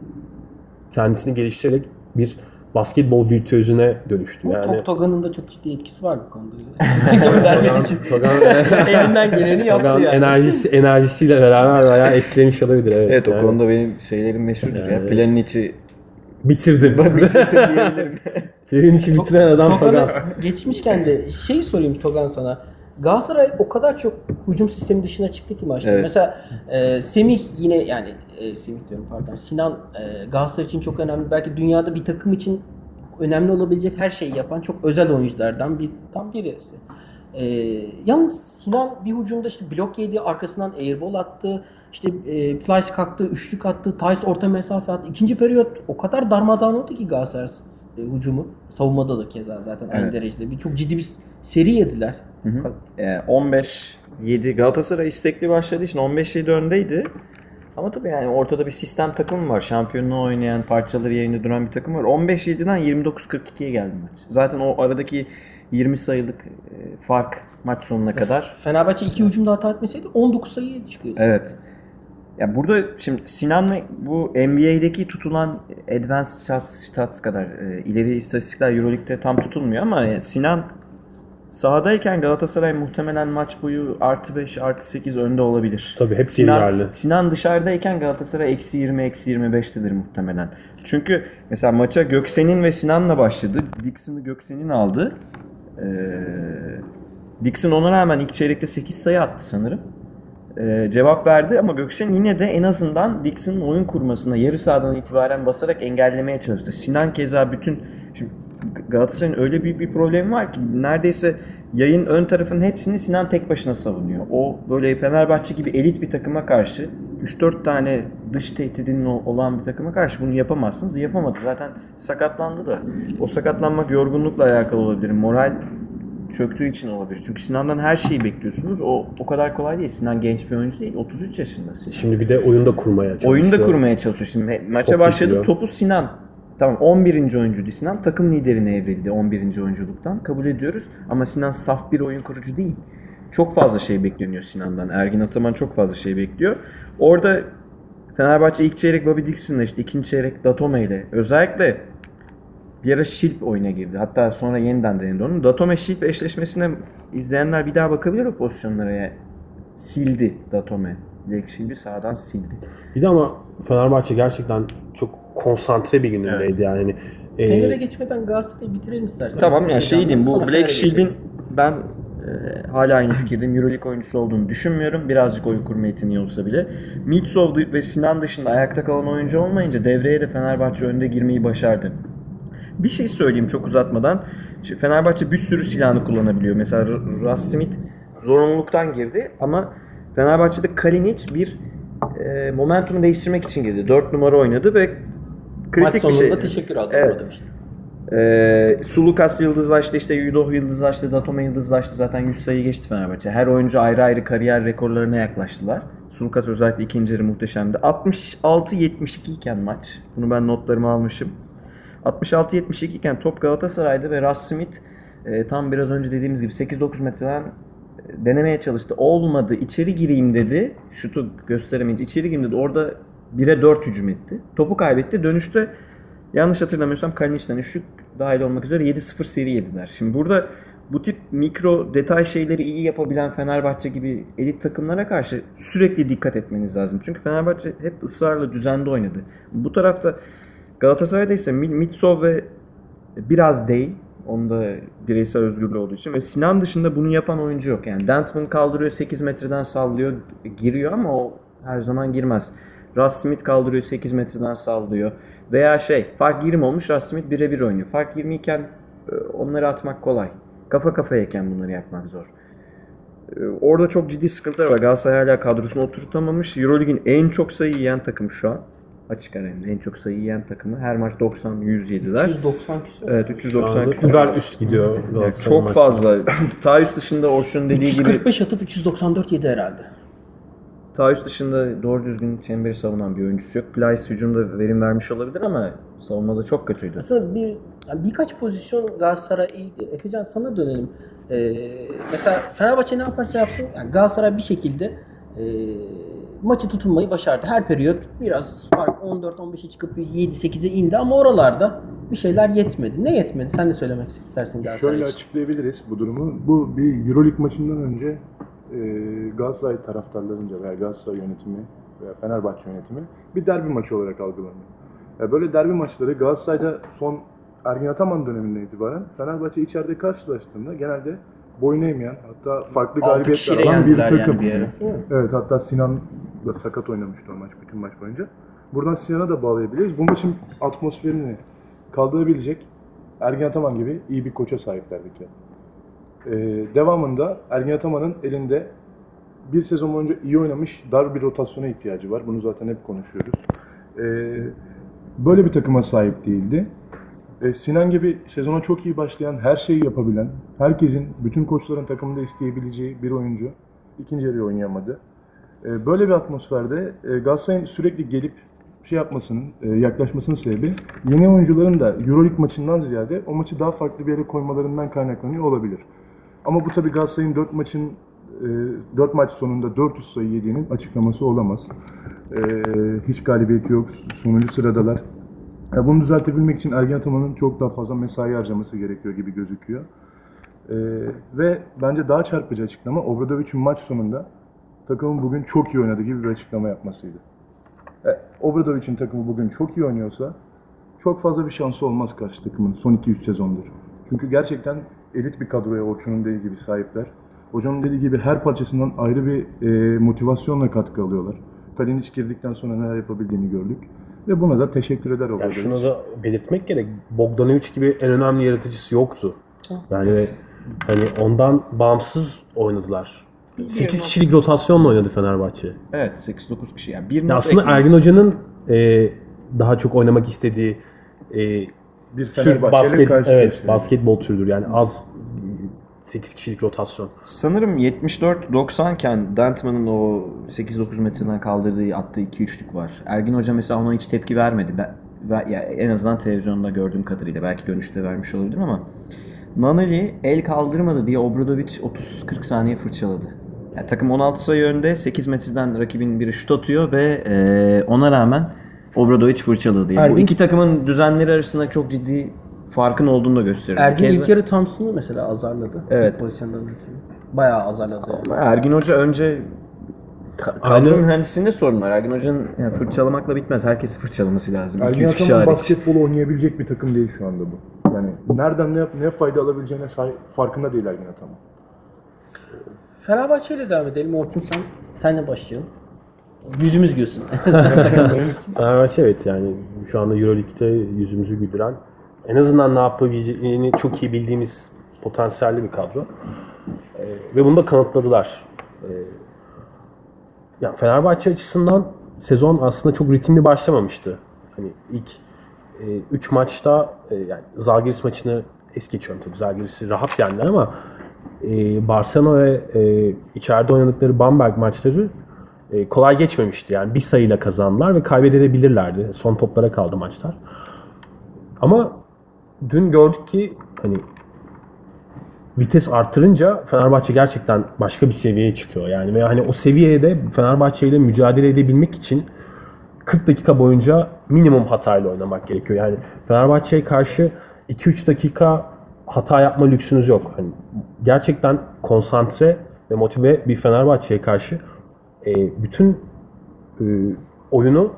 kendisini geliştirerek bir basketbol virtüözüne dönüştü. Yani Toga'nın da çok ciddi etkisi var bu konuda. Göndermek için. Togan elinden geleni yaptı Togan yani. enerjisi enerjisiyle beraber bayağı etkilemiş olabilir. Evet, evet o yani. konuda benim şeylerim meşhurdur yani, ya. Planın içi bitirdim. bitirdim diyebilirim. Planın içi bitiren adam Togan. Geçmişken de şey sorayım Togan sana. Galatasaray o kadar çok hücum sistemi dışına çıktı ki maçta. Evet. Mesela e, Semih yine yani e, Semih diyorum pardon. Sinan e, Galatasaray için çok önemli. Belki dünyada bir takım için önemli olabilecek her şeyi yapan çok özel oyunculardan bir tam birisi. E, yalnız Sinan bir hücumda işte blok yedi, arkasından airball attı. İşte e, Plyce kalktı, üçlük attı, Tice orta mesafe attı. İkinci periyot o kadar darmadağın oldu ki Galatasaray e, hücumu. Savunmada da keza zaten evet. Aynı derecede. Bir, çok ciddi bir seri yediler. Hı hı. E, on beş yedi Galatasaray istekli başladığı için on beş yedi öndeydi. Ama tabii yani ortada bir sistem takımı var. Şampiyonluğu oynayan, parçaları yerinde duran bir takım var. on beş yediden yirmi dokuz kırk ikiye geldi maç. Zaten o aradaki yirmi sayılık fark maç sonuna kadar. Fenerbahçe iki hücumda hata etmeseydi on dokuz sayı çıkıyordu. Evet. Ya burada şimdi Sinan'la bu N B A'deki tutulan advanced stats, stats kadar e, ileri istatistikler Euroleague'de tam tutulmuyor ama yani Sinan sahadayken Galatasaray muhtemelen maç boyu artı beş artı sekiz önde olabilir. Tabii hep Sinan, Sinan dışarıdayken Galatasaray eksi yirmi eksi yirmi beştedir muhtemelen. Çünkü mesela maça Göksen'in ve Sinan'la başladı. Dixon'ı Göksen'in aldı. Ee, Dixon ona rağmen ilk çeyrekte sekiz sayı attı sanırım. Ee, cevap verdi ama Göksen yine de en azından Dixon'ın oyun kurmasına yarı sahadan itibaren basarak engellemeye çalıştı. Sinan keza bütün şimdi Galatasaray'ın öyle büyük bir problemi var ki neredeyse yayın ön tarafının hepsini Sinan tek başına savunuyor. O böyle Fenerbahçe gibi elit bir takıma karşı üç dört tane dış tehdidinin olan bir takıma karşı bunu yapamazsınız. Yapamadı. Zaten sakatlandı da. O sakatlanmak yorgunlukla alakalı olabilir. Moral çöktüğü için olabilir. Çünkü Sinan'dan her şeyi bekliyorsunuz. O o kadar kolay değil. Sinan genç bir oyuncu değil. otuz üç yaşında. Sinan. Şimdi bir de oyunda kurmaya çalışıyor. Oyunda kurmaya çalışıyor. Şimdi maça Top başladı. Geçiyor. Topu Sinan. Tamam on birinci oyuncuydu Sinan. Takım liderine evrildi on birinci oyunculuktan. Kabul ediyoruz. Ama Sinan saf bir oyun kurucu değil. Çok fazla şey bekleniyor Sinan'dan. Ergin Ataman çok fazla şey bekliyor. Orada Fenerbahçe ilk çeyrek Bobby Dixon'la işte ikinci çeyrek Datome ile özellikle bir ara Şilp oyuna girdi. Hatta sonra yeniden denedi onu. Datome Şilp eşleşmesine izleyenler bir daha bakabilir o pozisyonlara. Ya. Sildi Datome. Direkt Şilp'i sağdan sildi. Bir de ama Fenerbahçe gerçekten çok konsantre bir günündeydi evet. yani. E, Fener'e geçmeden Galatasaray'ı bitirelim istersen. Tamam ya yani şey diyeyim bu Black Shield'in ben e, hala aynı fikirdeyim. Euroleague oyuncusu olduğunu düşünmüyorum. Birazcık oyun kurma yeteneği olsa bile. Mitsov ve Sinan dışında ayakta kalan oyuncu olmayınca devreye de Fenerbahçe önde girmeyi başardı. Bir şey söyleyeyim çok uzatmadan. Şimdi Fenerbahçe bir sürü silahını kullanabiliyor. Mesela Ross Smith zorunluluktan girdi ama Fenerbahçe'de Kalinic bir e, momentumu değiştirmek için girdi. dört numara oynadı ve kritik maç sonunda bir şey. teşekkür aldım Evet. orada işte. Ee, Sulukas yıldızlaştı, işte Yudoh yıldızlaştı, Datome yıldızlaştı. Zaten yüz sayı geçti Fenerbahçe. Her oyuncu ayrı ayrı kariyer rekorlarına yaklaştılar. Sulukas özellikle ikinci yarı muhteşemdi. altmış altı yetmiş iki iken maç. Bunu ben notlarıma almışım. altmış altı yetmiş iki iken top Galatasaray'da ve Ross Smith e, tam biraz önce dediğimiz gibi sekiz dokuz metreden e, denemeye çalıştı. Olmadı, içeri gireyim dedi. Şutu gösteremeyince içeri gireyim dedi. Orada bire dört hücum etti. Topu kaybetti. Dönüşte yanlış hatırlamıyorsam Kalinic'den şut dahil olmak üzere yedi sıfır seri yediler. Şimdi burada bu tip mikro detay şeyleri iyi yapabilen Fenerbahçe gibi elit takımlara karşı sürekli dikkat etmeniz lazım. Çünkü Fenerbahçe hep ısrarla düzende oynadı. Bu tarafta Galatasaray'da ise Mitsov ve biraz değil. Onda bireysel özgürlüğü olduğu için ve Sinan dışında bunu yapan oyuncu yok. Yani Dentman kaldırıyor, sekiz metreden sallıyor, giriyor ama o her zaman girmez. Ross Smith kaldırıyor, sekiz metreden sallıyor. Veya şey, fark yirmi olmuş, Ross Smith birebir oynuyor. Fark yirmi iken onları atmak kolay. Kafa kafayayken bunları yapmak zor. Orada çok ciddi sıkıntılar var. Galatasaray hala kadrosunu oturtamamış. Euroleague'in en çok sayı yiyen takımı şu an. Açık ara en çok sayı yiyen takımı. Her maç doksan yüz yediler. üç yüz doksan küsur. Evet, üç yüz doksan küsur. Über üst gidiyor Galatasaray Çok maçı. fazla. Ta üst dışında Orçun'un dediği üç yüz gibi kırk beş atıp üç yüz doksan dört yedi herhalde. ta üst dışında doğru düzgün çemberi savunan bir oyuncusu yok. Plyce hücumda verim vermiş olabilir ama savunmada çok kötüydü. Aslında bir yani birkaç pozisyon Galatasaray iyiydi. Efecan sana dönelim. Ee, mesela Fenerbahçe ne yaparsa yapsın yani Galatasaray bir şekilde e, maçı tutunmayı başardı. Her periyot biraz fark on dört on beşe çıkıp yedi sekize indi ama oralarda bir şeyler yetmedi. Ne yetmedi? Sen de söylemek istersin Galatasaray Şöyle için. açıklayabiliriz bu durumu. Bu bir Euroleague maçından önce e, Galatasaray taraftarlarınca veya Galatasaray yönetimi veya Fenerbahçe yönetimi bir derbi maçı olarak algılanıyor. Yani böyle derbi maçları Galatasaray'da son Ergin Ataman döneminden itibaren Fenerbahçe içeride karşılaştığında genelde boyun eğmeyen, hatta farklı altı galibiyetler kişiyle alan bir yendiler takım. yani bir yere. Evet, hatta Sinan da sakat oynamıştı o maç, bütün maç boyunca. Buradan Sinan'a da bağlayabiliriz. Bu maçın atmosferini kaldırabilecek Ergin Ataman gibi iyi bir koça sahipler bir kere. Ee, devamında Ergin Ataman'ın elinde bir sezon boyunca iyi oynamış dar bir rotasyona ihtiyacı var. Bunu zaten hep konuşuyoruz. Ee, böyle bir takıma sahip değildi. Ee, Sinan gibi sezona çok iyi başlayan, her şeyi yapabilen, herkesin, bütün koçların takımında isteyebileceği bir oyuncu ikinci yarıyı oynayamadı. Ee, böyle bir atmosferde e, Galatasaray'ın sürekli gelip şey yapmasının, e, yaklaşmasının sebebi yeni oyuncuların da Euroleague maçından ziyade o maçı daha farklı bir yere koymalarından kaynaklanıyor olabilir. Ama bu tabii Galatasaray'ın dört maçın dört maç sonunda dört yüz sayı yediğinin açıklaması olamaz. E, hiç galibiyeti yok, sonuncu sıradalar. Ya bunu düzeltebilmek için Ergin Ataman'ın çok daha fazla mesai harcaması gerekiyor gibi gözüküyor. E, ve bence daha çarpıcı açıklama Obradovic'in maç sonunda takımın bugün çok iyi oynadı gibi bir açıklama yapmasıydı. E, Obradovic'in takımı bugün çok iyi oynuyorsa çok fazla bir şansı olmaz karşı takımın son iki üç sezondur. Çünkü gerçekten elit bir kadroya Orçun'un dediği gibi sahipler. Hocanın dediği gibi her parçasından ayrı bir e, motivasyonla katkı alıyorlar. Kalinic girdikten sonra neler yapabildiğini gördük. Ve buna da teşekkür eder Obradovic. Yani şunu da belirtmek gerek. Bogdanovic gibi en önemli yaratıcısı yoktu. Yani hani ondan bağımsız oynadılar. sekiz kişilik rotasyonla oynadı Fenerbahçe. Evet, sekiz dokuz kişi yani. Bir Ya aslında eklemek. Ergin Hoca'nın e, daha çok oynamak istediği e, bir tür Fenerbahçe'yle basket, karşı evet, karşıya. basketbol türüdür. Yani az sekiz kişilik rotasyon. Sanırım yetmiş dört doksan iken Dentman'ın o sekiz dokuz metreden kaldırdığı, attığı iki üçlük var. Ergin Hoca mesela ona hiç tepki vermedi. Ben, ben, ya en azından televizyonda gördüğüm kadarıyla. Belki dönüşte vermiş olabilirim ama Naneli el kaldırmadı diye Obradovic otuz kırk saniye fırçaladı. Yani takım on altı sayı önde, sekiz metreden rakibin biri şut atıyor ve e, ona rağmen Obradovic fırçaladı. Yani Ergin, bu iki takımın düzenleri arasında çok ciddi farkın olduğunu da gösteriyor. Ergin Keza, ilk yarı Thompson'ı mesela azarladı. Evet. Pozisyondan ötürü. Bayağı azarladı. Yani. Ergin Hoca önce ka- kadro mühendisliğinde sorun var. Ergin Hoca'nın yani fırçalamakla bitmez. Herkesi fırçalaması lazım. Ergin iki üç kişi Ataman hariç. basketbolu oynayabilecek bir takım değil şu anda bu. Yani nereden ne, ne fayda alabileceğine say- farkında değil Ergin Ataman. Fenerbahçe ile devam edelim. Orçun sen, senle başlayalım. Yüzümüz gülsün. Fenerbahçe evet yani şu anda Euroleague'de yüzümüzü güldüren en azından ne yapabileceğini çok iyi bildiğimiz potansiyelli bir kadro. E, ve bunu da kanıtladılar. E, yani Fenerbahçe açısından sezon aslında çok ritimli başlamamıştı. Hani ilk üç e, maçta e, yani Zalgiris maçını es geçiyorum tabii. Zalgiris'i rahat yendiler ama e, Barcelona ve e, içeride oynadıkları Bamberg maçları e, kolay geçmemişti. Yani bir sayıyla kazandılar ve kaybedebilirlerdi. Son toplara kaldı maçlar. Ama dün gördük ki hani vites arttırınca Fenerbahçe gerçekten başka bir seviyeye çıkıyor. Yani ve hani o seviyede Fenerbahçe ile mücadele edebilmek için kırk dakika boyunca minimum hatayla oynamak gerekiyor. Yani Fenerbahçe'ye karşı iki üç dakika hata yapma lüksünüz yok. Hani gerçekten konsantre ve motive bir Fenerbahçe'ye karşı e, bütün e, oyunu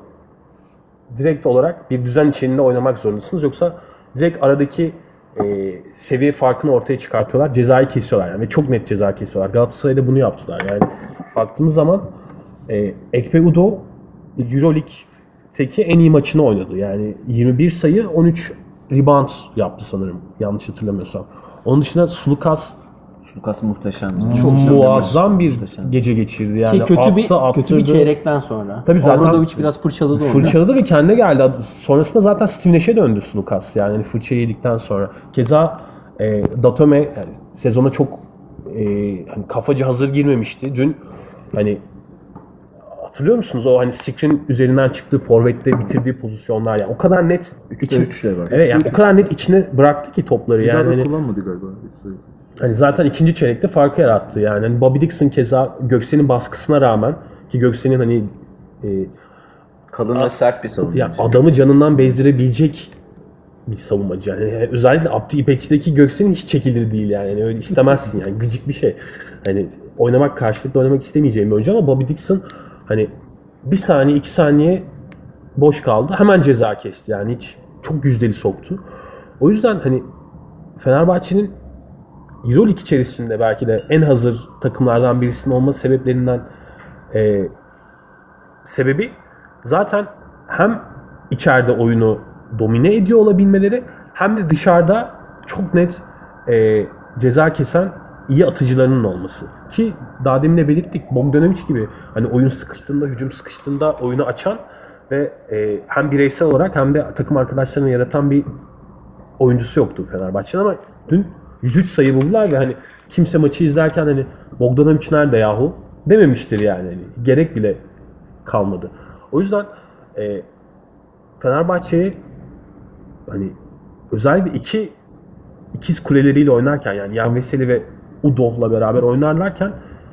direkt olarak bir düzen içerisinde oynamak zorundasınız. Yoksa direkt aradaki e, seviye farkını ortaya çıkartıyorlar. Cezayı kesiyorlar yani ve çok net ceza kesiyorlar. Galatasaray'da bunu yaptılar. Yani baktığımız zaman e, Ekpe Udo Euroleague'teki en iyi maçını oynadı. Yani yirmi bir sayı on üç rebound yaptı sanırım. Yanlış hatırlamıyorsam. Onun dışında Sulukas Sulukas muhteşem. çok muazzam bir muhteşem gece geçirdi. Yani ki kötü bir attı, kötü bir çeyrekten sonra. Tabii zaten Obradovic biraz fırçaladı onu. Fırçaladı ve kendine geldi. Sonrasında zaten Steve Nash'e döndü Sulukas. Yani hani fırça yedikten sonra. Keza e, Datome yani sezona çok e, hani kafacı hazır girmemişti. Dün hani hatırlıyor musunuz o hani screen üzerinden çıktığı forvette bitirdiği pozisyonlar yani o kadar net üçte üçle var. Evet yani o kadar net içine bıraktı ki topları yani hani kullanmadı galiba. Hani zaten ikinci çeyrekte farkı yarattı yani. Hani Bobby Dixon keza Göksel'in baskısına rağmen ki Göksel'in hani e, kalın ve sert bir savunmacı. Ya adamı canından bezdirebilecek bir savunmacı yani. yani özellikle Abdü İpekçi'deki Göksel'in hiç çekilir değil yani. yani öyle istemezsin yani gıcık bir şey. Hani oynamak karşılıklı oynamak istemeyeceğim bir oyuncu ama Bobby Dixon hani bir saniye iki saniye boş kaldı. Hemen ceza kesti yani hiç çok yüzdeli soktu. O yüzden hani Fenerbahçe'nin Euroleague içerisinde belki de en hazır takımlardan birisinin olması sebeplerinden e, sebebi zaten hem içeride oyunu domine ediyor olabilmeleri hem de dışarıda çok net e, ceza kesen iyi atıcılarının olması. Ki daha demin de belirttik Bogdanovic gibi hani oyun sıkıştığında, hücum sıkıştığında oyunu açan ve e, hem bireysel olarak hem de takım arkadaşlarını yaratan bir oyuncusu yoktu Fenerbahçe'nin ama dün yüz üç sayı buldular ve hani kimse maçı izlerken hani Bogdanovic nerede yahu dememiştir yani. Hani gerek bile kalmadı. O yüzden e, Fenerbahçe'ye hani özellikle iki ikiz kuleleriyle oynarken yani Yan Veseli ve Udoh'la beraber oynarlarken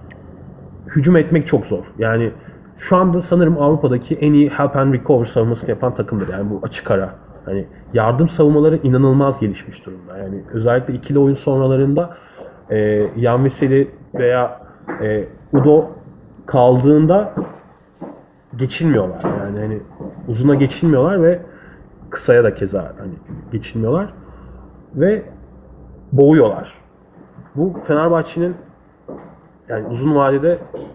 hücum etmek çok zor. Yani şu anda sanırım Avrupa'daki en iyi help and recover savunmasını yapan takımdır. Yani bu açık ara. Hani yardım savunmaları inanılmaz gelişmiş durumda. Yani özellikle ikili oyun sonralarında e, Yan Veseli veya e, Udo kaldığında geçilmiyorlar. Yani hani uzuna geçilmiyorlar ve kısaya da keza hani geçilmiyorlar ve boğuyorlar. Bu Fenerbahçe'nin yani uzun vadede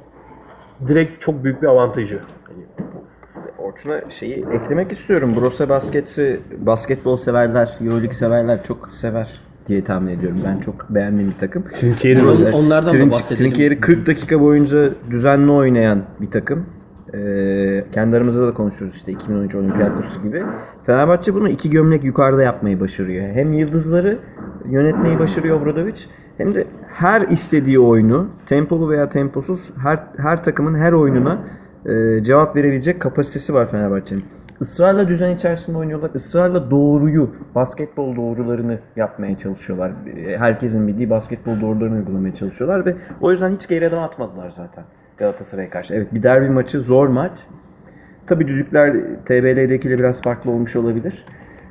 direkt çok büyük bir avantajı. Yani Orçun'a şeyi eklemek istiyorum. Brose Basket'i basketbol severler, Euroleague severler çok sever diye tahmin ediyorum. Ben çok beğendiğim bir takım. Trinkieri onlardan da bahsedelim. Trinkieri kırk dakika boyunca düzenli oynayan bir takım. Ee, kendi aramızda da konuşuyoruz işte iki bin on üç Olympiakos gibi. Fenerbahçe bunu iki gömlek yukarıda yapmayı başarıyor. Hem yıldızları yönetmeyi başarıyor Obradovic hem de her istediği oyunu tempolu veya temposuz her her takımın her oyununa e, cevap verebilecek kapasitesi var Fenerbahçe'nin. Israrla düzen içerisinde oynuyorlar. Israrla doğruyu, basketbol doğrularını yapmaya çalışıyorlar. Herkesin bildiği basketbol doğrularını uygulamaya çalışıyorlar ve o yüzden hiç geri adım atmadılar zaten Galatasaray'a karşı. Evet bir derbi maçı, zor maç. Tabii düdükler T B L'dekiyle biraz farklı olmuş olabilir.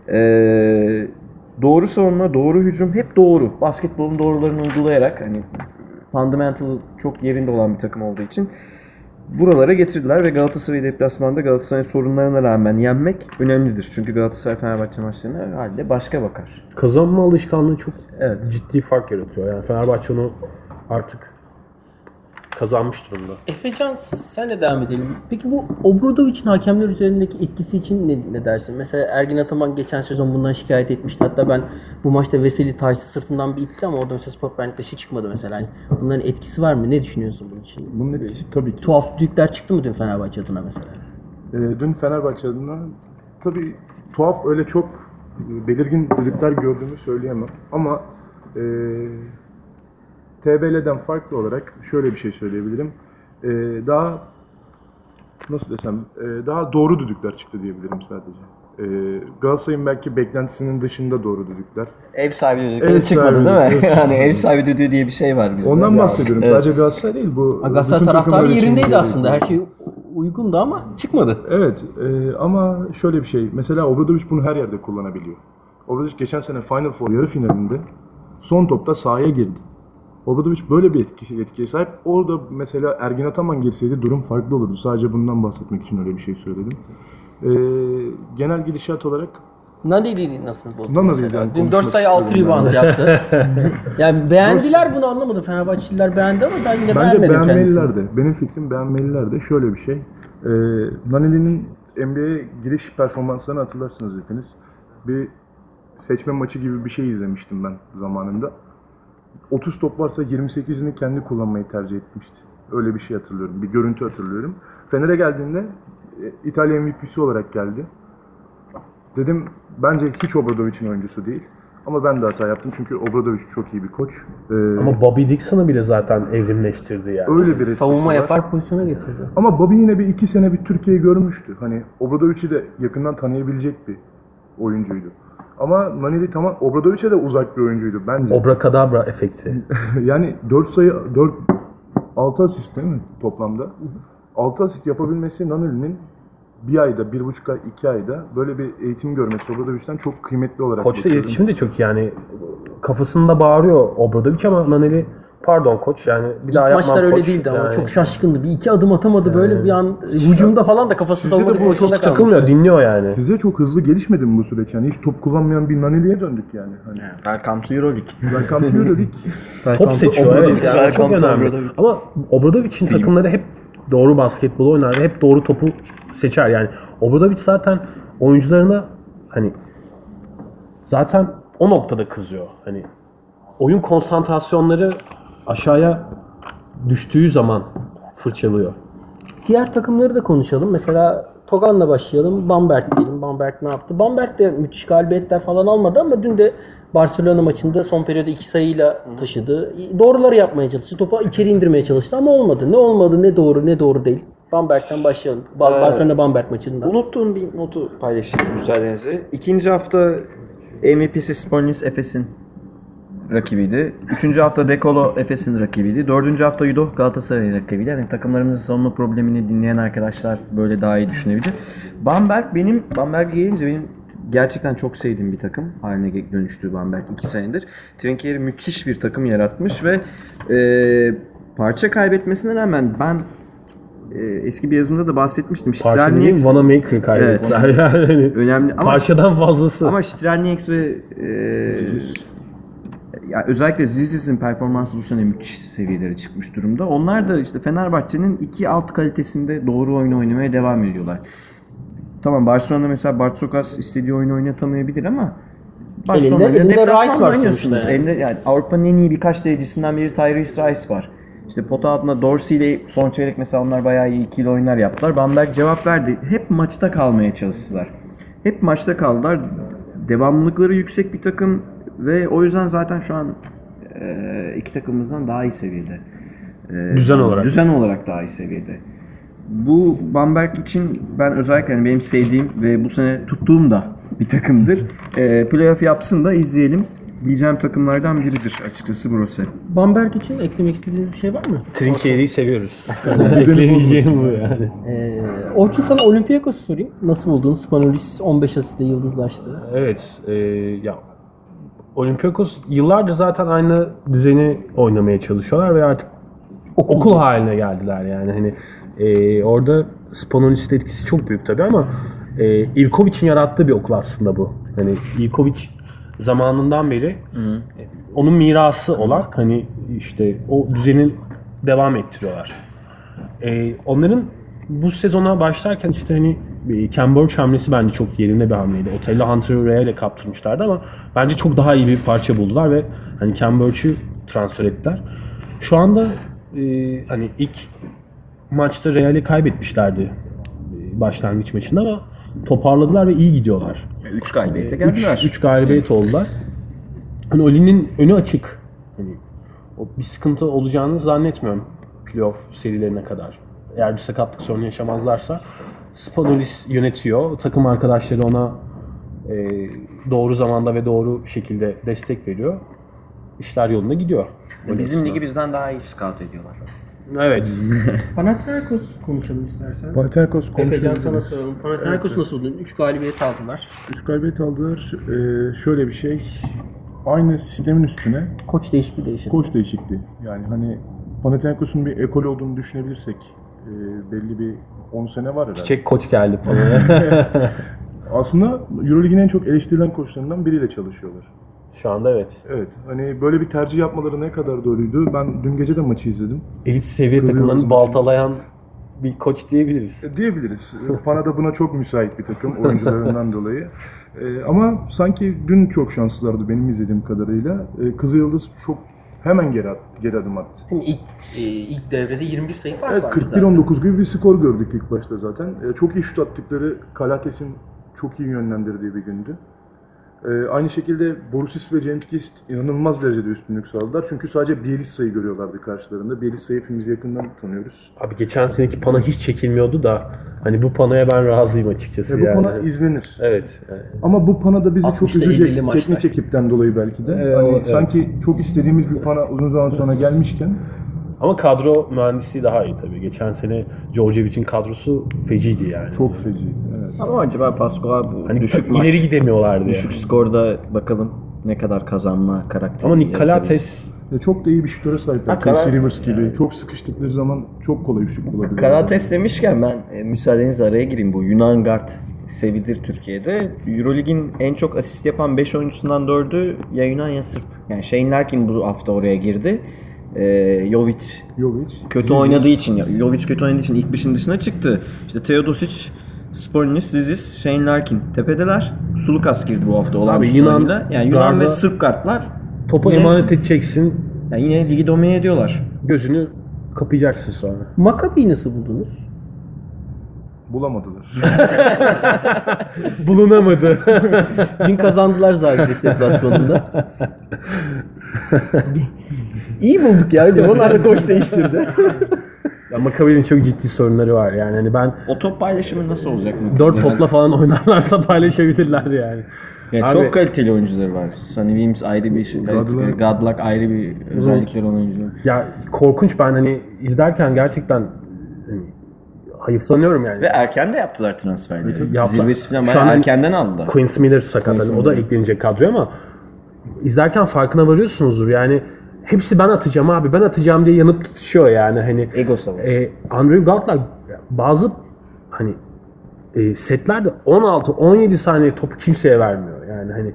Ee, doğru savunma, doğru hücum hep doğru. Basketbolun doğrularını uygulayarak hani fundamental çok yerinde olan bir takım olduğu için buralara getirdiler ve Galatasaray'ı deplasmanda Galatasaray'ın sorunlarına rağmen yenmek önemlidir. Çünkü Galatasaray Fenerbahçe maçlarına halde başka bakar. Kazanma alışkanlığı çok evet, ciddi fark yaratıyor. Yani Fenerbahçe onu artık kazanmış durumda. Efecan senle devam edelim. Peki bu Obradovic'in hakemler üzerindeki etkisi için ne, ne dersin? Mesela Ergin Ataman geçen sezon bundan şikayet etmişti. Hatta ben bu maçta Veseli Taş'ı sırtından bir itti ama orada mesela Sport Benlik'te şey çıkmadı mesela. Yani bunların etkisi var mı? Ne düşünüyorsun bunun için? Bunun etkisi tabii ki. Tuhaf düdükler çıktı mı dün Fenerbahçe adına mesela? Ee, dün Fenerbahçe adına tabii tuhaf öyle çok belirgin düdükler gördüğümü söyleyemem. Ama e, T B L'den farklı olarak şöyle bir şey söyleyebilirim. Ee, daha nasıl desem e, daha doğru düdükler çıktı diyebilirim sadece. Ee, Galatasaray'ın belki beklentisinin dışında doğru düdükler. Ev sahibi düdükleri Ev çıkmadı sahibi, değil mi? evet. Yani ev sahibi düdüğü diye bir şey var bizde. Ondan Ya. bahsediyorum. Evet. Sadece Galatasaray değil bu. Galatasaray bütün taraftarı takımlar için yerindeydi de- aslında. Her şey uygundu ama çıkmadı. Evet e, ama şöyle bir şey. Mesela Obradovic bunu her yerde kullanabiliyor. Obradovic geçen sene Final Four yarı finalinde son topta sahaya girdi. Obradovic böyle bir etkisi, etkiye sahip. Orada mesela Ergin Ataman girseydi durum farklı olurdu. Sadece bundan bahsetmek için öyle bir şey söyledim. E, genel gidişat olarak Naneli'yi nasıl buldu? Naneli'den mesela? Dün konuşmak dört sayı altı istiyorum rebound ben. yaptı. Yani beğendiler bunu anlamadım. Fenerbahçeliler beğendi ama ben yine Bence beğenmedim kendisini. beğenmeliler de. Benim fikrim beğenmeliler de. Şöyle bir şey. Ee, Naneli'nin N B A'ye giriş performanslarını hatırlarsınız hepiniz. Bir seçme maçı gibi bir şey izlemiştim ben zamanında. otuz top varsa yirmi sekizini kendi kullanmayı tercih etmişti. Öyle bir şey hatırlıyorum. Bir görüntü hatırlıyorum. Fener'e geldiğinde e, İtalya M V P'si olarak geldi. Dedim bence hiç Obradovic'in oyuncusu değil. Ama ben de hata yaptım çünkü Obradovic çok iyi bir koç. Ee, Ama Bobby Dixon'ı bile zaten evrimleştirdi yani. öyle bir etkisi Savunma var. yapar pozisyona getirdi. Ama Bobby yine bir iki sene bir Türkiye'yi görmüştü. Hani Obradovic'i de yakından tanıyabilecek bir oyuncuydu. Ama Naneli tamam Obradovic'e de uzak bir oyuncuydu bence. Obrakadabra efekti. Yani dört sayı, dört altı asist değil mi toplamda? altı asist yapabilmesi Naneli'nin bir ayda, bir buçuk ay, iki ayda böyle bir eğitim görmesi Obradovic'ten çok kıymetli olarak Koç'ta bakıyorum. iletişimi de çok iyi yani. Kafasında bağırıyor Obradovic ama Naneli pardon koç yani bir İlk daha yapmam maçlar öyle koç. değildi ama Yani çok şaşkındı. Bir iki adım atamadı böyle bir an hücumda falan da kafası Sizce de savunmadık bu pozisyonda hiç kalmış. takılmıyor, dinliyor yani. Size çok hızlı gelişmedi mi bu süreç yani? Hiç top kullanmayan bir Naneli'ye döndük yani. Hani Welcome to Euroleague. Welcome to Euroleague. Top seçiyor Obradovic, evet. Yani çok welcome to önemli. Obradovic. Ama Obradovic'in takımları hep doğru basketbol oynar, hep doğru topu seçer. Yani Obradovic zaten oyuncularına hani zaten o noktada kızıyor. Hani oyun konsantrasyonları aşağıya düştüğü zaman fırçalıyor. Diğer takımları da konuşalım. Mesela Togan'la başlayalım. Bamberg diyelim. Bamberg ne yaptı? Bamberg de müthiş galibiyetler falan almadı ama dün de Barcelona maçında son periyoda iki sayıyla taşıdı. Doğruları yapmaya çalıştı. Topu içeri indirmeye çalıştı ama olmadı. Ne olmadı, ne doğru, ne doğru değil. Bamberg'den başlayalım. Ba- Ee, Barcelona Bamberg maçından. Unuttuğum bir notu paylaşayım müsaadenizle. İkinci hafta M V P'si Spolinis Efes'in rakibiydi. Üçüncü hafta Dekolo Efes'in rakibiydi. Dördüncü hafta Yudo Galatasaray'ın rakibiydi. Yani takımlarımızın savunma problemini dinleyen arkadaşlar böyle daha iyi düşünebilir. Bamberg benim, Bamberg'e gelince benim gerçekten çok sevdiğim bir takım haline dönüştü Bamberg iki senedir. Trinkieri müthiş bir takım yaratmış ve e, parça kaybetmesine rağmen ben e, eski bir yazımda da bahsetmiştim. Parça değil, Wanamaker kaybettiler yani. Önemli ama Parçadan fazlası. ama Strelnieks ve e, ya özellikle Zizis'in performansı bu sene müthiş seviyelere çıkmış durumda. Onlar da işte Fenerbahçe'nin iki alt kalitesinde doğru oyunu oynamaya devam ediyorlar. Tamam Barcelona mesela Bartzokas istediği oyunu oynatamayabilir ama Elinde- elinde Rice var sonuçta yani. Elinde, yani Avrupa'nın en iyi birkaç derecesinden biri Tyrese Rice var. İşte pota altında Dorsey ile son çeyrek mesela onlar bayağı iyi ikili oyunlar yaptılar. Bamberg cevap verdi. Hep maçta kalmaya çalıştılar. Hep maçta kaldılar. Devamlılıkları yüksek bir takım ve o yüzden zaten şu an e, iki takımımızdan daha iyi seviyede. E, Düzen olarak. Düzen olarak daha iyi seviyede. Bu Bamberg için ben özellikle yani benim sevdiğim ve bu sene tuttuğum da bir takımdır. E, playoff yapsın da izleyelim. Diyeceğim takımlardan biridir açıkçası burası. Bamberg için eklemek istediğiniz bir şey var mı? Trinkieri'yi seviyoruz. Ekleyeceğim bu yani. Ee, Orçun sana Olympiakos'u sorayım. Nasıl buldun? Spanulis on beş asistle yıldızlaştı. Evet. E, ya Olympiakos yıllardır zaten aynı düzeni oynamaya çalışıyorlar ve artık okul, okul haline geldiler yani. Hani e, orada Spanulis'in etkisi çok büyük tabii ama e, Ivkovic'in yarattığı bir okul aslında bu. Hani Ivkovic zamanından beri Hı. onun mirası olan hani işte o düzenin devam ettiriyorlar. Ee, onların bu sezona başlarken işte hani Ken Burch hamlesi bence çok yerinde bir hamleydi. Otello Hunter'ı Real'e kaptırmışlardı ama bence çok daha iyi bir parça buldular ve hani Ken Burch'ü transfer ettiler. Şu anda e, hani ilk maçta Real'e kaybetmişlerdi e, başlangıç maçında ama toparladılar ve iyi gidiyorlar. üç galibiyete geldiler. üç galibiyet oldular. Hani Oli'nin önü açık. Hani o bir sıkıntı olacağını zannetmiyorum playoff serilerine kadar. Eğer bir sakatlık sorunu yaşamazlarsa Spanulis yönetiyor. Takım arkadaşları ona e, doğru zamanda ve doğru şekilde destek veriyor. İşler yolunda gidiyor. Bizim ligi bizden daha iyi scout ediyorlar. Evet. Panathinaikos konuşalım istersen. Panathinaikos Efecan sana konuşabiliriz. soralım. Panathinaikos Evet. nasıl buldun? üç galibiyet aldılar. üç galibiyet aldılar. Ee, şöyle bir şey. Aynı sistemin üstüne Koç değişikliği değişti. koç değişikliği. Yani hani Panathinaikos'un bir ekol olduğunu düşünebilirsek e, belli bir on sene var herhalde. Çiçek koç geldi falan. Aslında Euroleague'in en çok eleştirilen koçlarından biriyle çalışıyorlar. Şu anda evet. Evet. Hani böyle bir tercih yapmaları ne kadar doğruydu? Ben dün gece de maçı izledim. Elit seviye Kızıyoruz takımlarını maçı. baltalayan bir koç diyebiliriz. E, diyebiliriz. Pana da buna çok müsait bir takım oyuncularından dolayı. E, ama sanki dün çok şanslılardı benim izlediğim kadarıyla. E, Kızılyıldız çok hemen geri, at, geri adım attı. Şimdi ilk, e, ilk devrede yirmi bir sayı fark Evet, vardı kırk bir zaten. on dokuz gibi bir skor gördük ilk başta zaten. E, çok iyi şut attıkları, Kalates'in çok iyi yönlendirdiği bir gündü. E, aynı şekilde Borussis ve Cengiz inanılmaz derecede üstünlük sağladılar. Çünkü sadece Bielitsa'yı görüyorlardı karşılarında. Bielitsa'yı hepimiz yakından tanıyoruz. Abi geçen seneki pana hiç çekilmiyordu da hani bu panoya ben razıyım açıkçası E, bu yani. Pana izlenir. Evet. Yani. Ama bu Pana da bizi çok altmışta üzecek elli maçlar. teknik ekipten dolayı belki de. Evet, hani evet. sanki çok istediğimiz bir Pana uzun zaman sonra gelmişken Ama kadro mühendisliği daha iyi tabii. Geçen sene Djordjevic'in kadrosu feciydi yani. çok feci. Evet. Ama acaba Pasko abi Hani düşük çok maç, ileri gidemiyorlardı düşük yani. skorda bakalım ne kadar kazanma karakteri. Ama Nick Kalates Ve çok da iyi bir şutöre sahipler. Ha, Casey Kara- Rivers gibi. Çok sıkıştıkları zaman çok kolay üçlük bulabilirler. Karates demişken ben e, müsaadenizle araya gireyim. Bu Yunan guard sevilir Türkiye'de. Euroleague'in en çok asist yapan beş oyuncusundan dördü ya Yunan ya Sırp. Yani Shane Larkin bu hafta oraya girdi. Ee, Jovic Jovic. kötü Zizis. oynadığı için, Jovic kötü oynadığı için ilk beşin dışına çıktı. İşte Teodosic, Spornis, Zizis, Shane Larkin tepedeler. Sulukas girdi bu hafta olan Abi bir Yunan oyunuyla. Yani Yunan garda- ve Sırp guardlar topu yine- emanet edeceksin. yani yine ligi domine ediyorlar. Gözünü kapayacaksın sonra. Maccabi'yi nasıl buldunuz? Bulamadılar. Bulunamadı. Dün kazandılar zaten deplasmanında. İyi bulduk ya. Onlar da koç değiştirdi. Ya Maccabi'nin çok ciddi sorunları var yani. Hani ben O top paylaşımı nasıl olacak mı? dört topla falan oynarlarsa paylaşabilirler yani. Yani Abi- çok kaliteli oyuncuları var. Sunny Williams ayrı bir şey. Godluck. Godluck ayrı bir özellikleri olan oyuncular. Ya korkunç, ben hani izlerken gerçekten hani hayıflanıyorum yani. Ve erken de yaptılar transferleri. Yaptılar. Zirvesi falan Şu bayağı an erkenden aldılar. Quinn Miller sakat. Quinn Hani o da Miller. eklenecek kadroya ama izlerken farkına varıyorsunuzdur yani. Hepsi ben atacağım abi, ben atacağım diye yanıp tutuşuyor yani hani. Ego savaşı. E, Andrew Godluck bazı hani e, setlerde on altı on yedi saniye topu kimseye vermiyor. Yani hani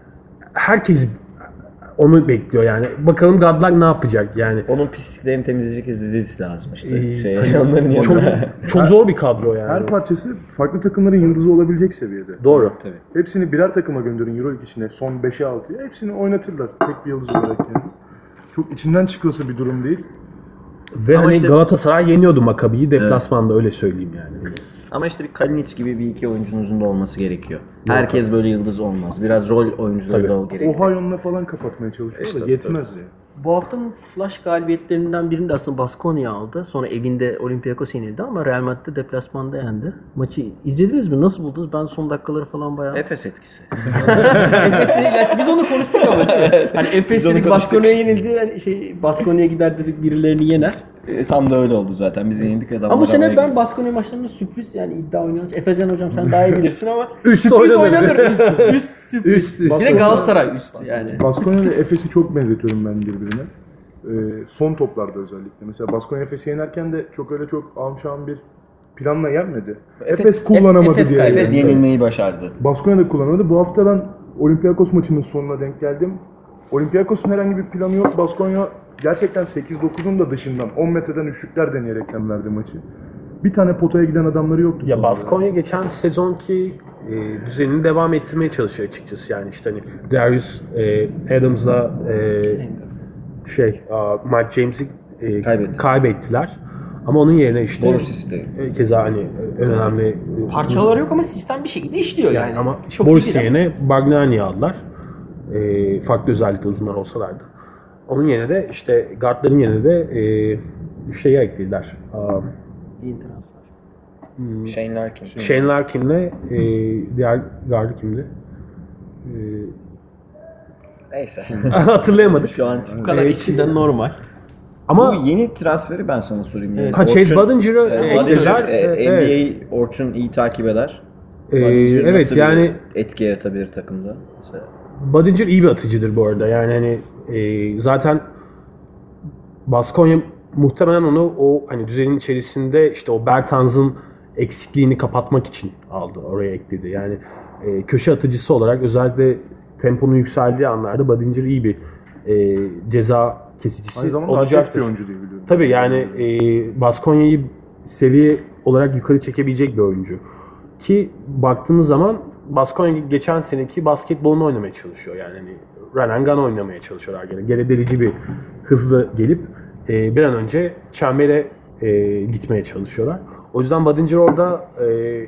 herkes onu bekliyor yani. Bakalım Godluck ne yapacak yani. Onun pisliklerini temizleyecek Zizis lazım işte. Ee, şey, hani onların yanında. çok çok zor bir kadro yani. Her parçası farklı takımların yıldızı olabilecek seviyede. Doğru. Tabii. Hepsini birer takıma gönderin Euroleague içine. Son beşe altıya. Hepsini oynatırlar. Tek bir yıldız olarak yani. Çok içinden çıkılası bir durum değil. Ve Ama hani işte- Galatasaray yeniyordu Maccabi'yi deplasmanda, öyle söyleyeyim yani. Ama işte bir Kalinic gibi bir iki oyuncunuzun da olması gerekiyor. Herkes böyle yıldız olmaz. Biraz rol oyuncuları Tabii. da ol gerekiyor. Ohio'nunla falan kapatmaya çalışıyor İşte, da yetmez ya. Bu haftanın flash galibiyetlerinden birinde aslında Baskonya aldı. Sonra evinde Olympiakos yenildi ama Real Madrid deplasmanda yendi. Maçı izlediniz mi? Nasıl buldunuz? Ben son dakikaları falan bayağı... Efes etkisi. Efes'e ilaç- Biz onu konuştuk ama. Hani Efes onu dedik konuştuk. Baskonya'ya yenildi. Yani şey Baskonya'ya gider dedik, birilerini yener. E, Tam da öyle oldu zaten. Biz yenildik adamlar. Ama bu sene oraya ben gitti. Baskonya maçlarında sürpriz yani iddia oynayan. Efecan hocam sen daha iyi bilirsin ama Üst sürpriz oynanır. oynanır. Üst sürpriz. Üst, üst. Bir de Galatasaray üst yani. Baskonya ile Efes'i çok benzetiyorum ben birbirine. Ee, son toplarda özellikle. Mesela Baskonya Efes'i yenerken de çok öyle çok amşan bir planla yenmedi. Efes, Efes- kullanamadı Efes diye. Efes yani. yenilmeyi başardı. Baskonya da kullanamadı. Bu hafta ben Olympiakos maçının sonuna denk geldim. Olympiakos'un herhangi bir planı yok. Baskonya gerçekten sekiz dokuzun da dışından on metreden üçlükler deneyerekten verdi maçı. Bir tane potaya giden adamları yoktu. Ya Baskonya geçen sezonki e, düzenini devam ettirmeye çalışıyor açıkçası. Yani işte hani Darius e, Adams'la e, şey a, Mike James'i e, Kaybetti. kaybettiler. Ama onun yerine işte Borisis'i de. e, keza hani e, en önemli e, Parçaları yok ama sistem bir şekilde işliyor yani. yani ama Çok Boris iyi yerine Bagnani'yi aldılar. E, farklı özellikle uzunlar olsalar da. Onun yerine de işte guardların yerine de e, şeyi eklediler. A, İyi transfer. Shane Larkin. Shane Larkin'le e, diğer gardı kimdi? E, Neyse. hatırlayamadık. Şu an Bu kadar Ee, içinden normal. Ama bu yeni transferi ben sana sorayım. Yani. ha, Chase Orçun- Budinger'ı e, eklediler. Budinger, e, E, N evet. B A Orçun iyi takip eder. E, Budinger evet nasıl bir yani etki yaratabilir takımda. Mesela. Budinger iyi bir atıcıdır bu arada. Yani hani e, zaten Baskonya muhtemelen onu o hani düzenin içerisinde işte o Bertans'ın eksikliğini kapatmak için aldı. Oraya ekledi. Yani e, köşe atıcısı olarak özellikle temponun yükseldiği anlarda Budinger iyi bir e, ceza kesicisi Aynı zamanda acayip bir olacaktır. oyuncu diye biliyorum. Tabii yani e, Baskonya'yı seviye olarak yukarı çekebilecek bir oyuncu. Ki baktığımız zaman Baskonya geçen seneki basketbolunu oynamaya çalışıyor. Yani hani run and gun oynamaya çalışıyorlar gene. Gene delici bir hızlı gelip e, bir an önce çembere e, gitmeye çalışıyorlar. O yüzden Budinger orada e,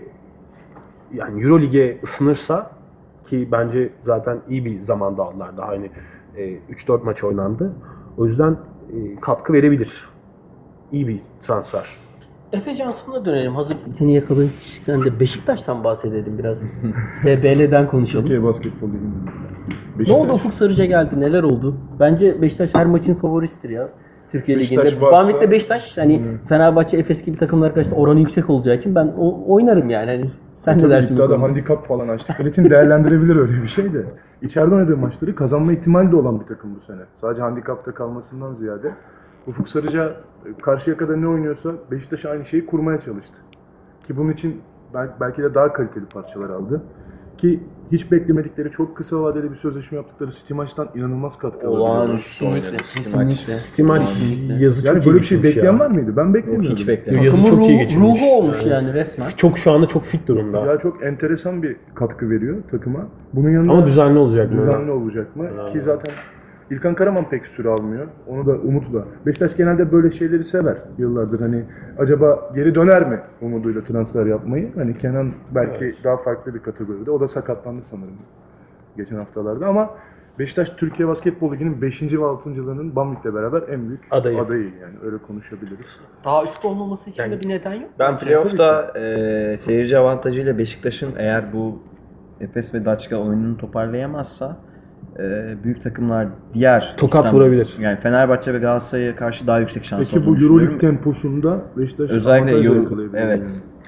yani Euroleague'e ısınırsa ki bence zaten iyi bir zamanda aldılar. Daha hani e, üç dört maç oynandı. O yüzden e, katkı verebilir. İyi bir transfer. Efe Cansu'na dönelim. Hazır seni yakalamışken de Beşiktaş'tan bahsedelim biraz. F B L'den konuşalım. Türkiye basketbol liginde. Ne Beşiktaş. oldu Ufuk Sarıca geldi? Neler oldu? Bence Beşiktaş her maçın favorisidir ya. Türkiye Beşiktaş Ligi'nde. varsa- Banvit'le Beşiktaş hani Fenerbahçe, Efes gibi takımlar karşısında oranı yüksek olacağı için ben o, oynarım yani. Hani sen ne Tabii dersin bu iddiada konuda? handikap falan açtıkları için değerlendirebilir öyle bir şey de. İçeride oynadığı maçları kazanma ihtimali de olan bir takım bu sene. Sadece handikapta kalmasından ziyade. Ufuk Sarıca Karşıyaka'da ne oynuyorsa Beşiktaş aynı şeyi kurmaya çalıştı. Ki bunun için belki de daha kaliteli parçalar aldı. Ki hiç beklemedikleri çok kısa vadeli bir sözleşme yaptıkları Stimaç'tan inanılmaz katkı alabiliyorlar. Olağanüstü oynadı. Kesinlikle. Stimaç yazı Yani çok böyle iyi bir şey geçmiş bekleyen ya. var mıydı? Ben beklemiyordum. Hiç beklemedim. Yazı Takımın çok iyi ruhu, geçirmiş. ruhu olmuş yani resmen. Çok şu anda çok fit durumda. Ya çok enteresan bir katkı veriyor takıma. Bunun yanında Ama düzenli olacak mı? düzenli olacak mı? Ki zaten İlkan Karaman pek süre almıyor. Onu da umutla. Beşiktaş genelde böyle şeyleri sever yıllardır. Hani acaba geri döner mi umuduyla transfer yapmayı? Hani Kenan belki Evet. daha farklı bir kategoride. O da sakatlandı sanırım geçen haftalarda ama Beşiktaş Türkiye Basketbol Ligi'nin beşinci ve altıncılığının Bamlik'le beraber en büyük Adayı. adayı yani öyle konuşabiliriz. Daha üstte olmaması için Yani- de bir neden yok. Ben playoff'ta e, seyirci avantajıyla Beşiktaş'ın eğer bu Efes ve Daçka oyununu toparlayamazsa e, büyük takımlar diğer Tokat İstanbul- vurabilir. Yani Fenerbahçe ve Galatasaray'a karşı daha yüksek şans Peki bu olduğunu Euroleague düşünüyorum. temposunda Beşiktaş Özellikle avantajla Euro- yakalayabilir. evet.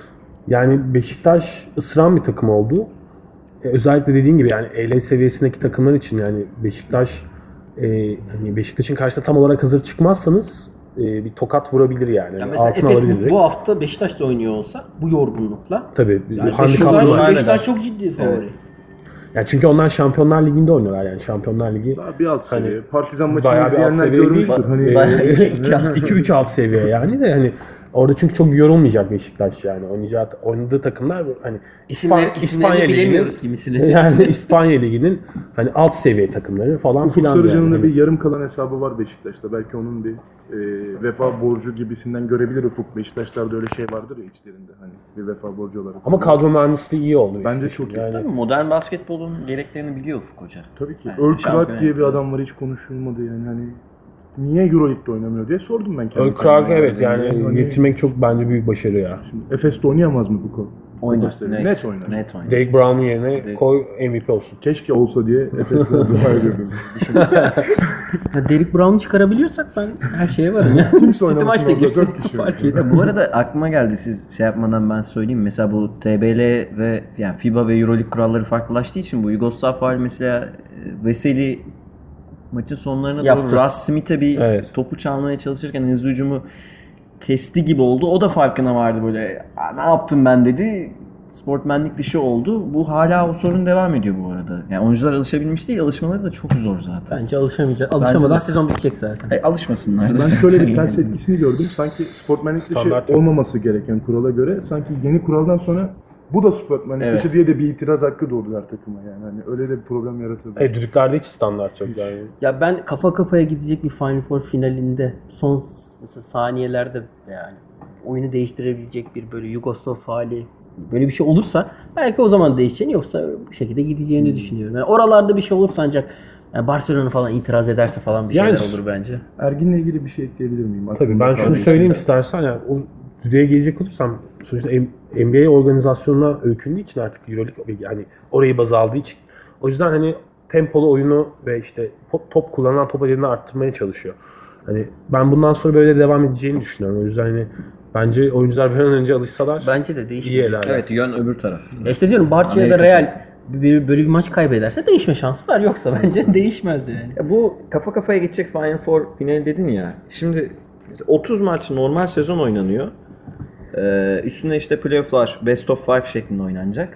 Yani Beşiktaş ısıran bir takım oldu. E, özellikle dediğin gibi yani E L seviyesindeki takımlar için yani Beşiktaş e, hani Beşiktaş'ın karşısında tam olarak hazır çıkmazsanız e, bir tokat vurabilir yani. Ya Yani mesela altına Efes alabilir. bu, bu hafta Beşiktaş'ta oynuyor olsa bu yorgunlukla. Tabii Yani handikaplı Beşiktaş, var. Beşiktaş çok ciddi favori. Yani çünkü onlar Şampiyonlar Ligi'nde oynuyorlar yani Şampiyonlar Ligi. Daha bir alt seviye. Hani Partizan maçını bayağı bir alt izleyenler seviye görmüştür. değil. Hani iki üç alt seviye yani de hani orada çünkü çok yorulmayacak Beşiktaş yani. Oynayacağı, oynadığı takımlar hani İsimler, İspan- isimlerini Ligi'nin- bilemiyoruz kimisini. yani İspanya Ligi'nin hani alt seviye takımları falan Ufuk filan. Sarıcan'ın yani. da bir yarım kalan hesabı var Beşiktaş'ta. Belki onun bir e, vefa borcu gibisinden görebilir Ufuk. Beşiktaşlarda öyle şey vardır ya içlerinde. Hani bir vefa borcu olarak. Ama kadro mühendisliği iyi oldu. Bence Beşiktaş'ın. çok iyi. Yani Tabii modern basketbolun gereklerini biliyor Ufuk Hoca. Tabii ki. Evet, Earl şampiyon Clark diye bir yapıyor. adam var, hiç konuşulmadı yani. Hani niye Euroleague'de oynamıyor diye sordum ben kendime. Earl Clark evet yani Hani getirmek çok bence büyük başarı ya. Efes'te oynayamaz mı bu konu? Oynar. Efes'te Net, net oynar. Net oynar. Derek Brown'un yerine Evet. koy M V P olsun. Keşke olsa diye Efes'te dua ediyordum. Ya Derek Brown'u çıkarabiliyorsak ben her şeye varım ya. Kimse City oynamasın maçta orada, girsin. dört kişi Fark yok. etmez. Bu arada aklıma geldi siz şey yapmadan ben söyleyeyim. Mesela bu T B L ve yani FIBA ve Euroleague kuralları farklılaştığı için bu Yugoslav faul mesela e, Veseli maçın sonlarına Yaptı. doğru Russ Smith'e bir Evet. topu çalmaya çalışırken hızlı hücumu kesti gibi oldu. O da farkına vardı böyle. "Aa, ne yaptım ben dedi. sportmenlik dışı oldu. Bu hala o sorun devam ediyor bu arada. Yani oyuncular alışabilmiş değil, alışmaları da çok zor zaten. Bence alışamayacak. Alışamadan sezon bitecek zaten. Hayır, alışmasınlar. Ben şöyle bir ters etkisini gördüm. Sanki sportmenlik dışı Standart yok. olmaması gereken kurala göre sanki yeni kuraldan sonra bu da sportmenlik Evet. dışı diye de bir itiraz hakkı doğdu her takıma yani. Hani öyle de bir problem yaratabilir. E, düdüklerde hiç standart yok yani. Ya ben kafa kafaya gidecek bir Final Four finalinde son mesela saniyelerde yani oyunu değiştirebilecek bir böyle Yugoslav hali böyle bir şey olursa belki o zaman değişeceğini, yoksa bu şekilde gideceğini düşünüyorum. Yani oralarda bir şey olursa ancak yani Barcelona falan itiraz ederse falan bir şeyler Yani- olur bence. Ergin'le ilgili bir şey ekleyebilir miyim? Tabii ben Aklımda şunu kaldığı söyleyeyim için. istersen, yani o düzeye gelecek olursam sonuçta N B A organizasyonuna öykündüğü için artık EuroLeague yani orayı baz aldığı için, o yüzden hani tempolu oyunu ve işte top, top kullanılan top adedini arttırmaya çalışıyor. Hani ben bundan sonra böyle devam edeceğini düşünüyorum. O yüzden hani bence oyuncular bir an önce alışsalar Bence de iyi değişmeyecek. ederler. Evet, yön öbür taraf. Ya İşte diyorum Barça ya da Amerika. Real bir, böyle bir maç kaybederse değişme şansı var, yoksa bence değişmez yani. Ya bu kafa kafaya geçecek Final Four finali dedin ya. Şimdi otuz maç normal sezon oynanıyor. Ee, üstüne işte playoff'lar best of five şeklinde oynanacak.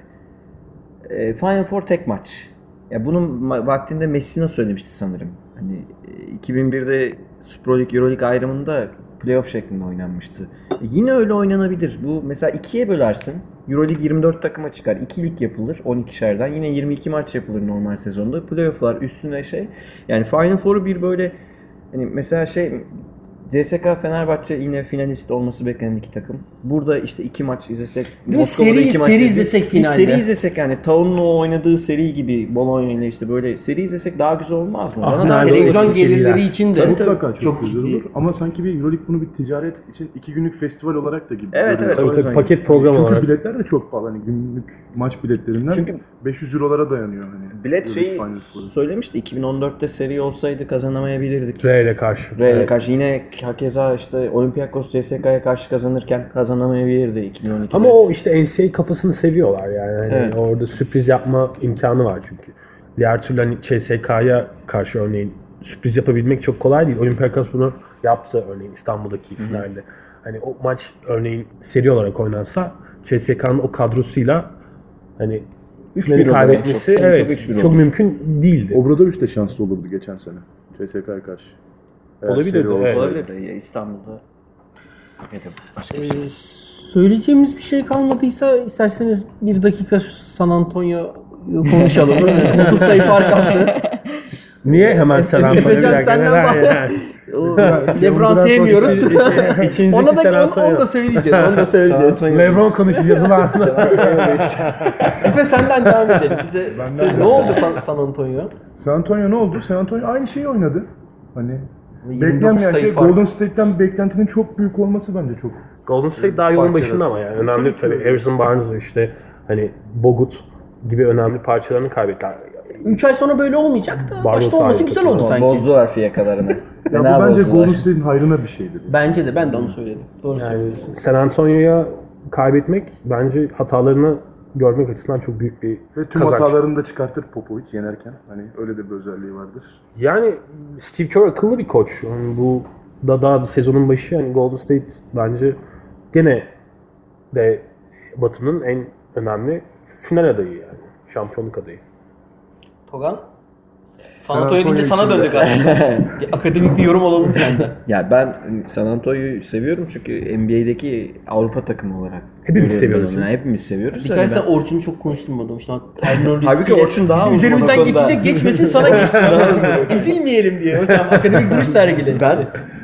Ee, Final Four tek maç. Ya bunun ma- vaktinde Messina söylemişti sanırım. Hani e, iki bin birde Super League, Euro League ayrımında playoff şeklinde oynanmıştı. E, yine öyle oynanabilir. Bu mesela ikiye bölersin. Euro League yirmi dört takıma çıkar. iki lig yapılır on ikişerden. Yine yirmi iki maç yapılır normal sezonda. Playoff'lar üstüne şey. Yani Final Four'u bir böyle hani mesela şey C S K A Fenerbahçe yine finalist olması beklenen iki takım. Burada işte iki maç izlesek. mi? Moskova'da Seri- iki maç seri izlesek- izlesek Bir finalde. seri izlesek yani Taun'un o oynadığı seri gibi Bologna ile işte böyle seri izlesek daha güzel olmaz mı? Ah, Bana da nerede Televizyon eski gelirleri seriler. için de Tabii, Mutlaka çok, çok güzel ciddi. olur. Ama sanki bir EuroLeague bunu bir ticaret için iki günlük festival olarak da gibi. Evet, görüyor. evet. Tabii O tabii yüzden- paket program Çünkü olarak. biletler de çok pahalı. Hani günlük maç biletlerinden Çünkü- beş yüz eurolara dayanıyor. Hani Bilet EuroLeague şeyi Final Four'u. söylemişti. iki bin on dörtte seri olsaydı kazanamayabilirdik. Real'e karşı. Real'e Evet. karşı yine hakeza işte Olympiakos C S K A'ya karşı kazanırken kazanamayabilirdi iki bin on ikide. Ama o işte N C A A kafasını seviyorlar yani. Hani Evet. orada sürpriz yapma imkanı var çünkü. Diğer türlü hani C S K A'ya karşı örneğin sürpriz yapabilmek çok kolay değil. Olympiakos bunu yaptı örneğin İstanbul'daki finalde. Hani o maç örneğin seri olarak oynansa C S K A'nın o kadrosuyla hani üç finali bir olur kaybetmesi yani, çok- evet çok üç bir çok olur. mümkün değildi. Obradoviç de şanslı olurdu geçen sene. C S K A'ya karşı. Eğer Olabilirdi, seri evet. olsaydı. Olabilir de ya İstanbul'da. Ya da başka bir şey. Ee, söyleyeceğimiz bir şey kalmadıysa isterseniz bir dakika şu San Antonio konuşalım. otuz sayı fark attı. Niye hemen selam Efecan senden bağlı. LeBron sevmiyoruz. İçinizdeki Ona da selam onu, onu da söyleyeceğiz. Onu da söyleyeceğiz. LeBron konuşacağız ulan. Efe senden devam edelim. Bize Benden söyle, ne devam. oldu San, San Antonio? San Antonio ne oldu? San Antonio aynı şeyi oynadı. Hani yirmi dokuz beklenmeyen sayı şey fark. Golden State'ten beklentinin çok büyük olması bence çok. Golden State daha yolun Fark başında yaratıyor. ama yani önemli Tabii ki tabii. öyle. Harrison Barnes'ın işte hani Bogut gibi önemli parçalarını kaybettiler. üç ay sonra böyle olmayacak da Barbaros başta olması harika güzel oldu takım. sanki. Bozdular fiyakalarını. Ya Fena bu bence bozdular. Golden State'in hayrına bir şeydir. Bence de, ben de onu söyledim. Doğru Yani söylüyorsun. San Antonio'ya kaybetmek bence hatalarını görmek açısından çok büyük bir Ve tüm kazanç. hatalarını da çıkartır Popovic yenerken. Hani öyle de bir özelliği vardır. Yani Steve Kerr akıllı bir koç. Yani bu da daha da sezonun başı yani Golden State bence gene de Batı'nın en önemli final adayı yani. Şampiyonluk adayı. Togan? San San Antonio deyince Antonio sana için döndük aslında. Bir akademik bir yorum alalım senden. Ya ben San Antonio'yu seviyorum çünkü N B A'deki Avrupa takımı olarak. Hepimiz görüyorum seviyoruz. ben onu. Yani hepimiz seviyoruz. Birkaç Hani sen ben- Orçun'u çok konuşturmadım. Şu an Terminolojisiyle- Halbuki Orçun daha uzman üzerimizden o konuda. geçecek, geçmesin, sana geçsin. Üzülmeyelim diye hocam, akademik duruş sergileyin. Ben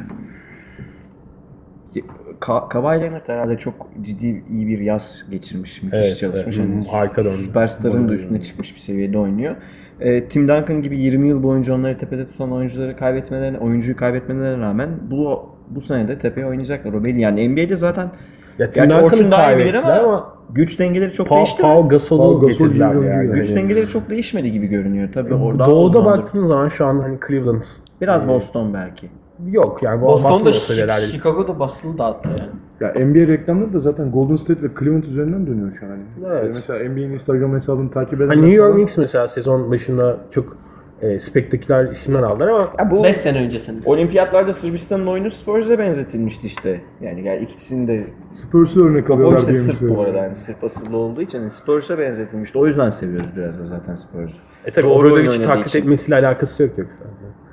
Ka- Kawhi Leonard herhalde çok ciddi iyi bir yaz geçirmiş, müthiş Evet, çalışmış. evet. Hani Harika döndü. Süperstarın da üstüne çıkmış bir seviyede oynuyor. Ee, Tim Duncan gibi yirmi yıl boyunca onları tepede tutan oyuncuları kaybetmelerine, oyuncuyu kaybetmelerine rağmen bu bu sene de tepeye oynayacaklar. O belli. Yani N B A'de zaten Ya Tim gerçi Orçun Duncan'ı daha iyi bilir kaybettiler ama, ama güç dengeleri çok Paul, değişti. Paul Gasol'u Paul Gasol getirdiler gibi yani. oyuncu Güç Hani dengeleri çok değişmedi gibi görünüyor. Tabii orada Doğu'da uzmandır. baktığınız zaman şu an hani Cleveland Biraz Boston belki. yok yani Boston'da Boston'da söylerler. Chicago'da basını dağıttı yani. Ya N B A reklamları da zaten Golden State ve Cleveland üzerinden dönüyor şu an. Hani. Evet. Yani mesela N B A'nin Instagram hesabını takip edenler Hani New York falan- Knicks mesela sezon başında çok e, spektaküler isimler aldılar ama Ya bu beş sene öncesinde. Olimpiyatlarda Sırbistan'ın oyunu Spurs'a benzetilmişti işte. Yani, yani ikisinin de Spurs'u örnek o alıyorlar işte diye mi Sırp bu söylüyorum? arada yani Sırp asıllı olduğu için yani Spurs'a benzetilmişti. O yüzden seviyoruz biraz da zaten Spurs'u. e tabii Doğru oyun Obradovic'i oynadığı taklit için. etmesiyle alakası yok yoksa.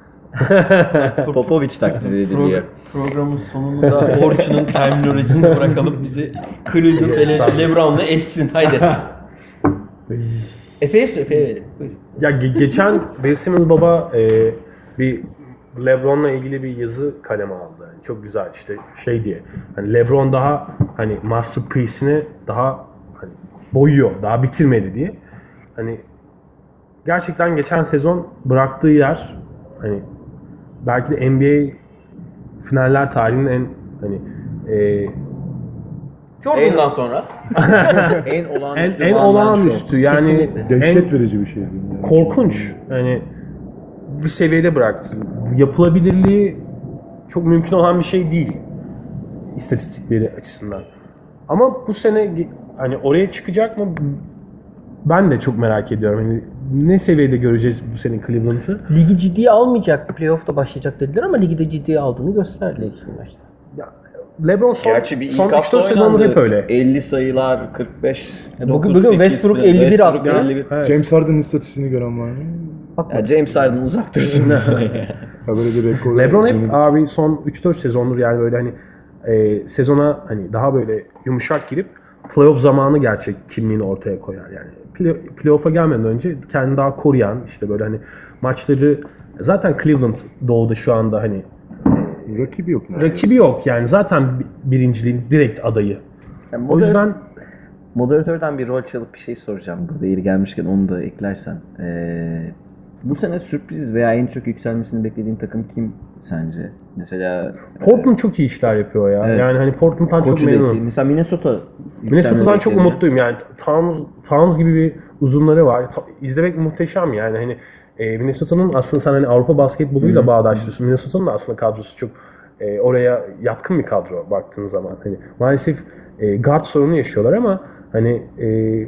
Popovic taklit ediliyor. Programın sonunda Orçun'un terminolojisini bırakalım bizi Cleveland ele LeBron'la essin haydi. Efe'ye Efe'ye verelim. Buyurun. Ya ge- geçen Bill Simmons baba e, bir LeBron'la ilgili bir yazı kaleme aldı. Yani çok güzel işte şey diye. Hani LeBron daha hani masterpiece'ini daha hani boyuyor, daha bitirmedi diye. Hani gerçekten geçen sezon bıraktığı yer hani belki de N B A finaller tarihinin en hani e, Jordan'dan sonra en en, olağanüstü. en olağanüstü yani Kesinlikle. en Dehşet verici bir şeydi. Yani. korkunç. Yani bir seviyede bıraktı. Yapılabilirliği çok mümkün olan bir şey değil. İstatistikleri açısından. Ama bu sene ge- hani oraya çıkacak mı? Ben de çok merak ediyorum. Hani ne seviyede göreceğiz bu sene Cleveland'ı? ligi ciddiye almayacak, playoff'ta başlayacak dediler ama ligi de ciddiye aldığını gösterdi ilk maçta. Ya, LeBron son, Gerçi bir ilk son üç hafta dört sezondur oynandı. hep öyle. elli sayılar, kırk beş, bugün- dokuz, bugün sekiz Westbrook falan. elli bir Westbrook attı. elli bir. Evet. James Harden'ın istatistiğini gören var mı? Ya James Harden uzak dursun. Ha böyle bir rekor. LeBron hep abi son üç dört sezondur yani böyle hani e, sezona hani daha böyle yumuşak girip playoff zamanı gerçek kimliğini ortaya koyar yani. Play, playoff'a gelmeden önce kendini daha koruyan işte böyle hani maçları zaten Cleveland doğuda şu anda hani Rakibi yok neredeyse. rakibi yok yani zaten bi- birinciliğin direkt adayı. Yani O yüzden moderatörden bir rol çalıp bir şey soracağım. Burada yeri gelmişken onu da eklersen. Ee, bu sene sürpriz veya en çok yükselmesini beklediğin takım kim sence? Mesela Portland çok iyi işler yapıyor ya. Evet. Yani hani Portland'dan çok koçu da memnunum. ekleyeyim. Mesela Minnesota Minnesota'dan çok bekleniyor. umutluyum yani. Towns, Towns gibi bir uzunları var. Ta- İzlemek muhteşem yani. Hani e, Minnesota'nın aslında sen hani Avrupa basketboluyla bağdaştırıyorsun. Minnesota'nın da aslında kadrosu çok e, oraya yatkın bir kadro baktığın zaman. Hani maalesef e, guard sorunu yaşıyorlar ama hani e,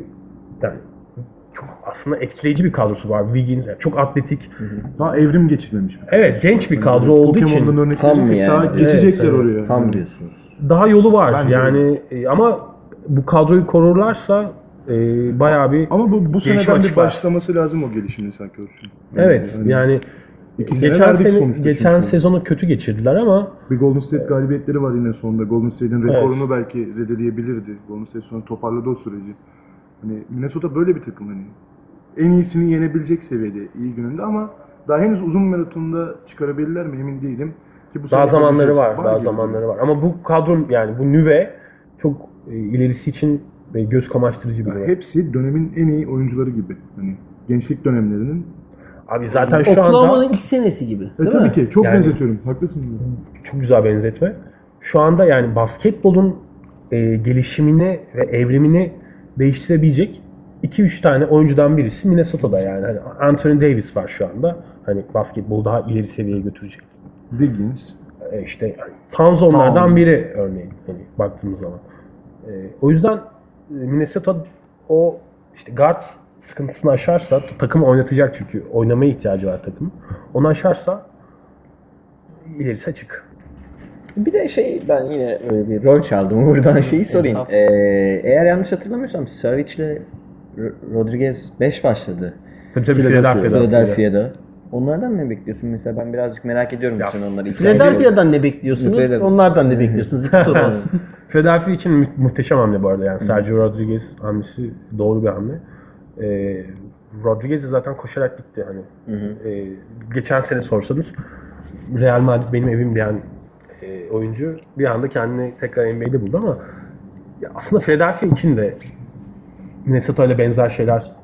yani çok aslında etkileyici bir kadrosu var. Wiggins yani çok atletik. Daha evrim geçirmemiş. Bir Evet, genç bir Yani kadro olduğu Pokemon'dan için örnek Ham verirsek yani. daha Evet, geçecekler evet. oraya. Tam Yani. diyorsunuz. daha yolu var. Bence yani e, ama bu kadroyu korurlarsa e, bayağı bir Ama bu, bu gelişme seneden bir açıklar. başlaması lazım o gelişimin sanki olsun. Evet Yani yani iki sene geçen verdik sene sonuçta geçen çünkü. sezonu kötü geçirdiler ama Bir Golden State galibiyetleri var yine sonunda. Golden State'in rekorunu belki zedeleyebilirdi. Golden State sonra toparladı o süreci. Hani Minnesota böyle bir takım hani. En iyisini yenebilecek seviyede iyi gününde ama daha henüz uzun maratonda çıkarabilirler mi emin değilim. Ki bu daha sene zamanları göreceğiz. var, daha gibi. zamanları var. Ama bu kadro yani bu nüve çok e, ilerisi için e, göz kamaştırıcı bir Ya nüve. hepsi dönemin en iyi oyuncuları gibi. Hani gençlik dönemlerinin. Abi zaten şu Oklahoma'nın anda ilk senesi gibi. E Değil tabii mi? ki çok Yani- benzetiyorum. Haklısın. çok güzel benzetme. Şu anda yani basketbolun e, gelişimini ve evrimini değiştirebilecek iki üç tane oyuncudan birisi Minnesota'da yani. Hani Anthony Davis var şu anda. Hani basketbolu daha ileri seviyeye götürecek. Diggins. E, işte yani Towns onlardan biri örneğin hani baktığımız zaman. E, o yüzden e, Minnesota o işte guard sıkıntısını aşarsa takımı oynatacak çünkü oynamaya ihtiyacı var takımın. Onu aşarsa ilerisi açık. Bir de şey ben yine öyle bir rol çaldım buradan şeyi sorayım. Ee, eğer yanlış hatırlamıyorsam Savic'le R- Rodriguez beş başladı. Tabii tabii Philadelphia'da. Philadelphia'da. Philadelphia'da. Onlardan ne bekliyorsun? Mesela ben birazcık merak ediyorum bu sene onları. Philadelphia'dan ne bekliyorsunuz? Philadelphia. Onlardan ne bekliyorsunuz? İki soru olsun. Philadelphia için mu- muhteşem hamle bu arada yani Sergio Rodriguez hamlesi doğru bir hamle. Ee, Rodriguez de zaten koşarak gitti hani. Ee, geçen sene sorsanız Real Madrid benim evim diyen e, oyuncu bir anda kendini tekrar N B A'de buldu ama ya aslında Philadelphia için de Minnesota ile benzer şeyler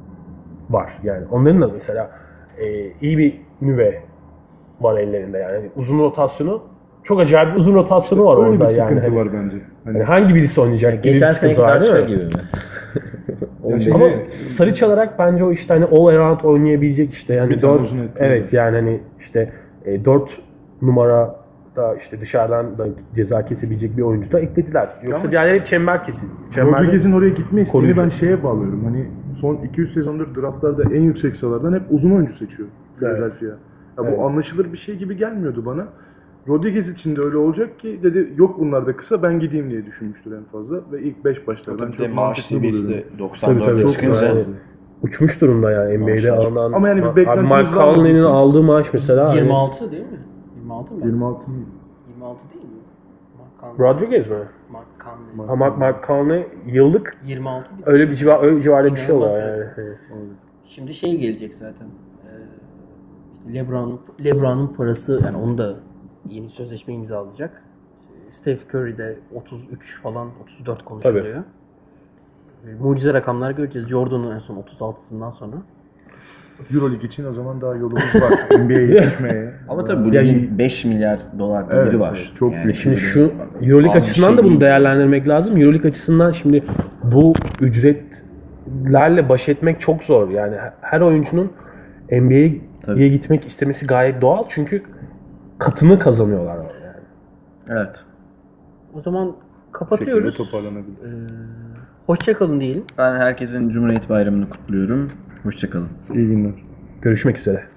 var yani. Onların da mesela e, iyi bir nüve var ellerinde yani. Hani uzun rotasyonu çok acayip bir uzun rotasyonu var Öyle orada bir sıkıntı yani. Hani- var bence. Hani Yani hangi birisi oynayacak? gibi Geçen bir sıkıntı seneki var, değil Belçika mi? gibi mi? Ya On şimdi- Ama sarı çalarak bence o işte hani all around oynayabilecek işte yani Bir tane dört uzun etkili. evet yani hani işte e, dört numara da işte dışarıdan da ceza kesebilecek bir oyuncu da eklediler. Yoksa Yalnız- diğerleri hep çember kesin. Çemberde- Rodriguez'in oraya gitme isteğini koruyucu. ben şeye bağlıyorum. Hani son iki üç sezondur draftlarda en yüksek sıralardan hep uzun oyuncu seçiyor. Philadelphia. Ya Evet. bu anlaşılır bir şey gibi gelmiyordu bana. Rodriguez için de öyle olacak ki dedi yok bunlar da kısa ben gideyim diye düşünmüştür en fazla ve ilk beş başlar. Ben Tabii de çok maaş mantıklı seviyesi buluyorum. de doksan dört Tabii, tabii. çıkınca Çok fazla. Uçmuş durumda ya N B A'de Maşallah. alınan. Ama yani bir Abi beklentimiz Mike var mı? Conley'nin aldığı maaş mesela. hani- yirmi altı değil mi? yirmi altı mı? yirmi altı mı? yirmi altı değil mi? Mark Conley. Rodriguez mi? Mark Conley. Ama Mark Conley yıllık yirmi altı bir öyle bir civar, öyle civarda bir şey oluyor İnanılmaz yani. Şimdi şey gelecek zaten. Ee, işte LeBron'un LeBron'un parası yani onu da yeni sözleşme imzalayacak. Steph Curry de otuz üç falan otuz dört konuşuluyor. Böyle mucize rakamlar göreceğiz. Jordan'ın en son otuz altısından sonra. Euroleague için o zaman daha yolumuz var. N B A'ye yetişmeye. ama tabii bu Yani- ligin beş milyar dolar Evet, değeri var. evet, çok büyük. Şimdi şu Euroleague Az bir açısından şey da bunu değil. değerlendirmek lazım. Euroleague açısından şimdi bu ücretlerle baş etmek çok zor. Yani her oyuncunun N B A'ye Tabii. gitmek istemesi gayet doğal. Çünkü katını kazanıyorlar yani. Evet. O zaman şekilde kapatıyoruz. toparlanabilir. Hoşça kalın diyelim. Ben herkesin Cumhuriyet Bayramı'nı kutluyorum. Hoşçakalın. İyi günler. Görüşmek üzere.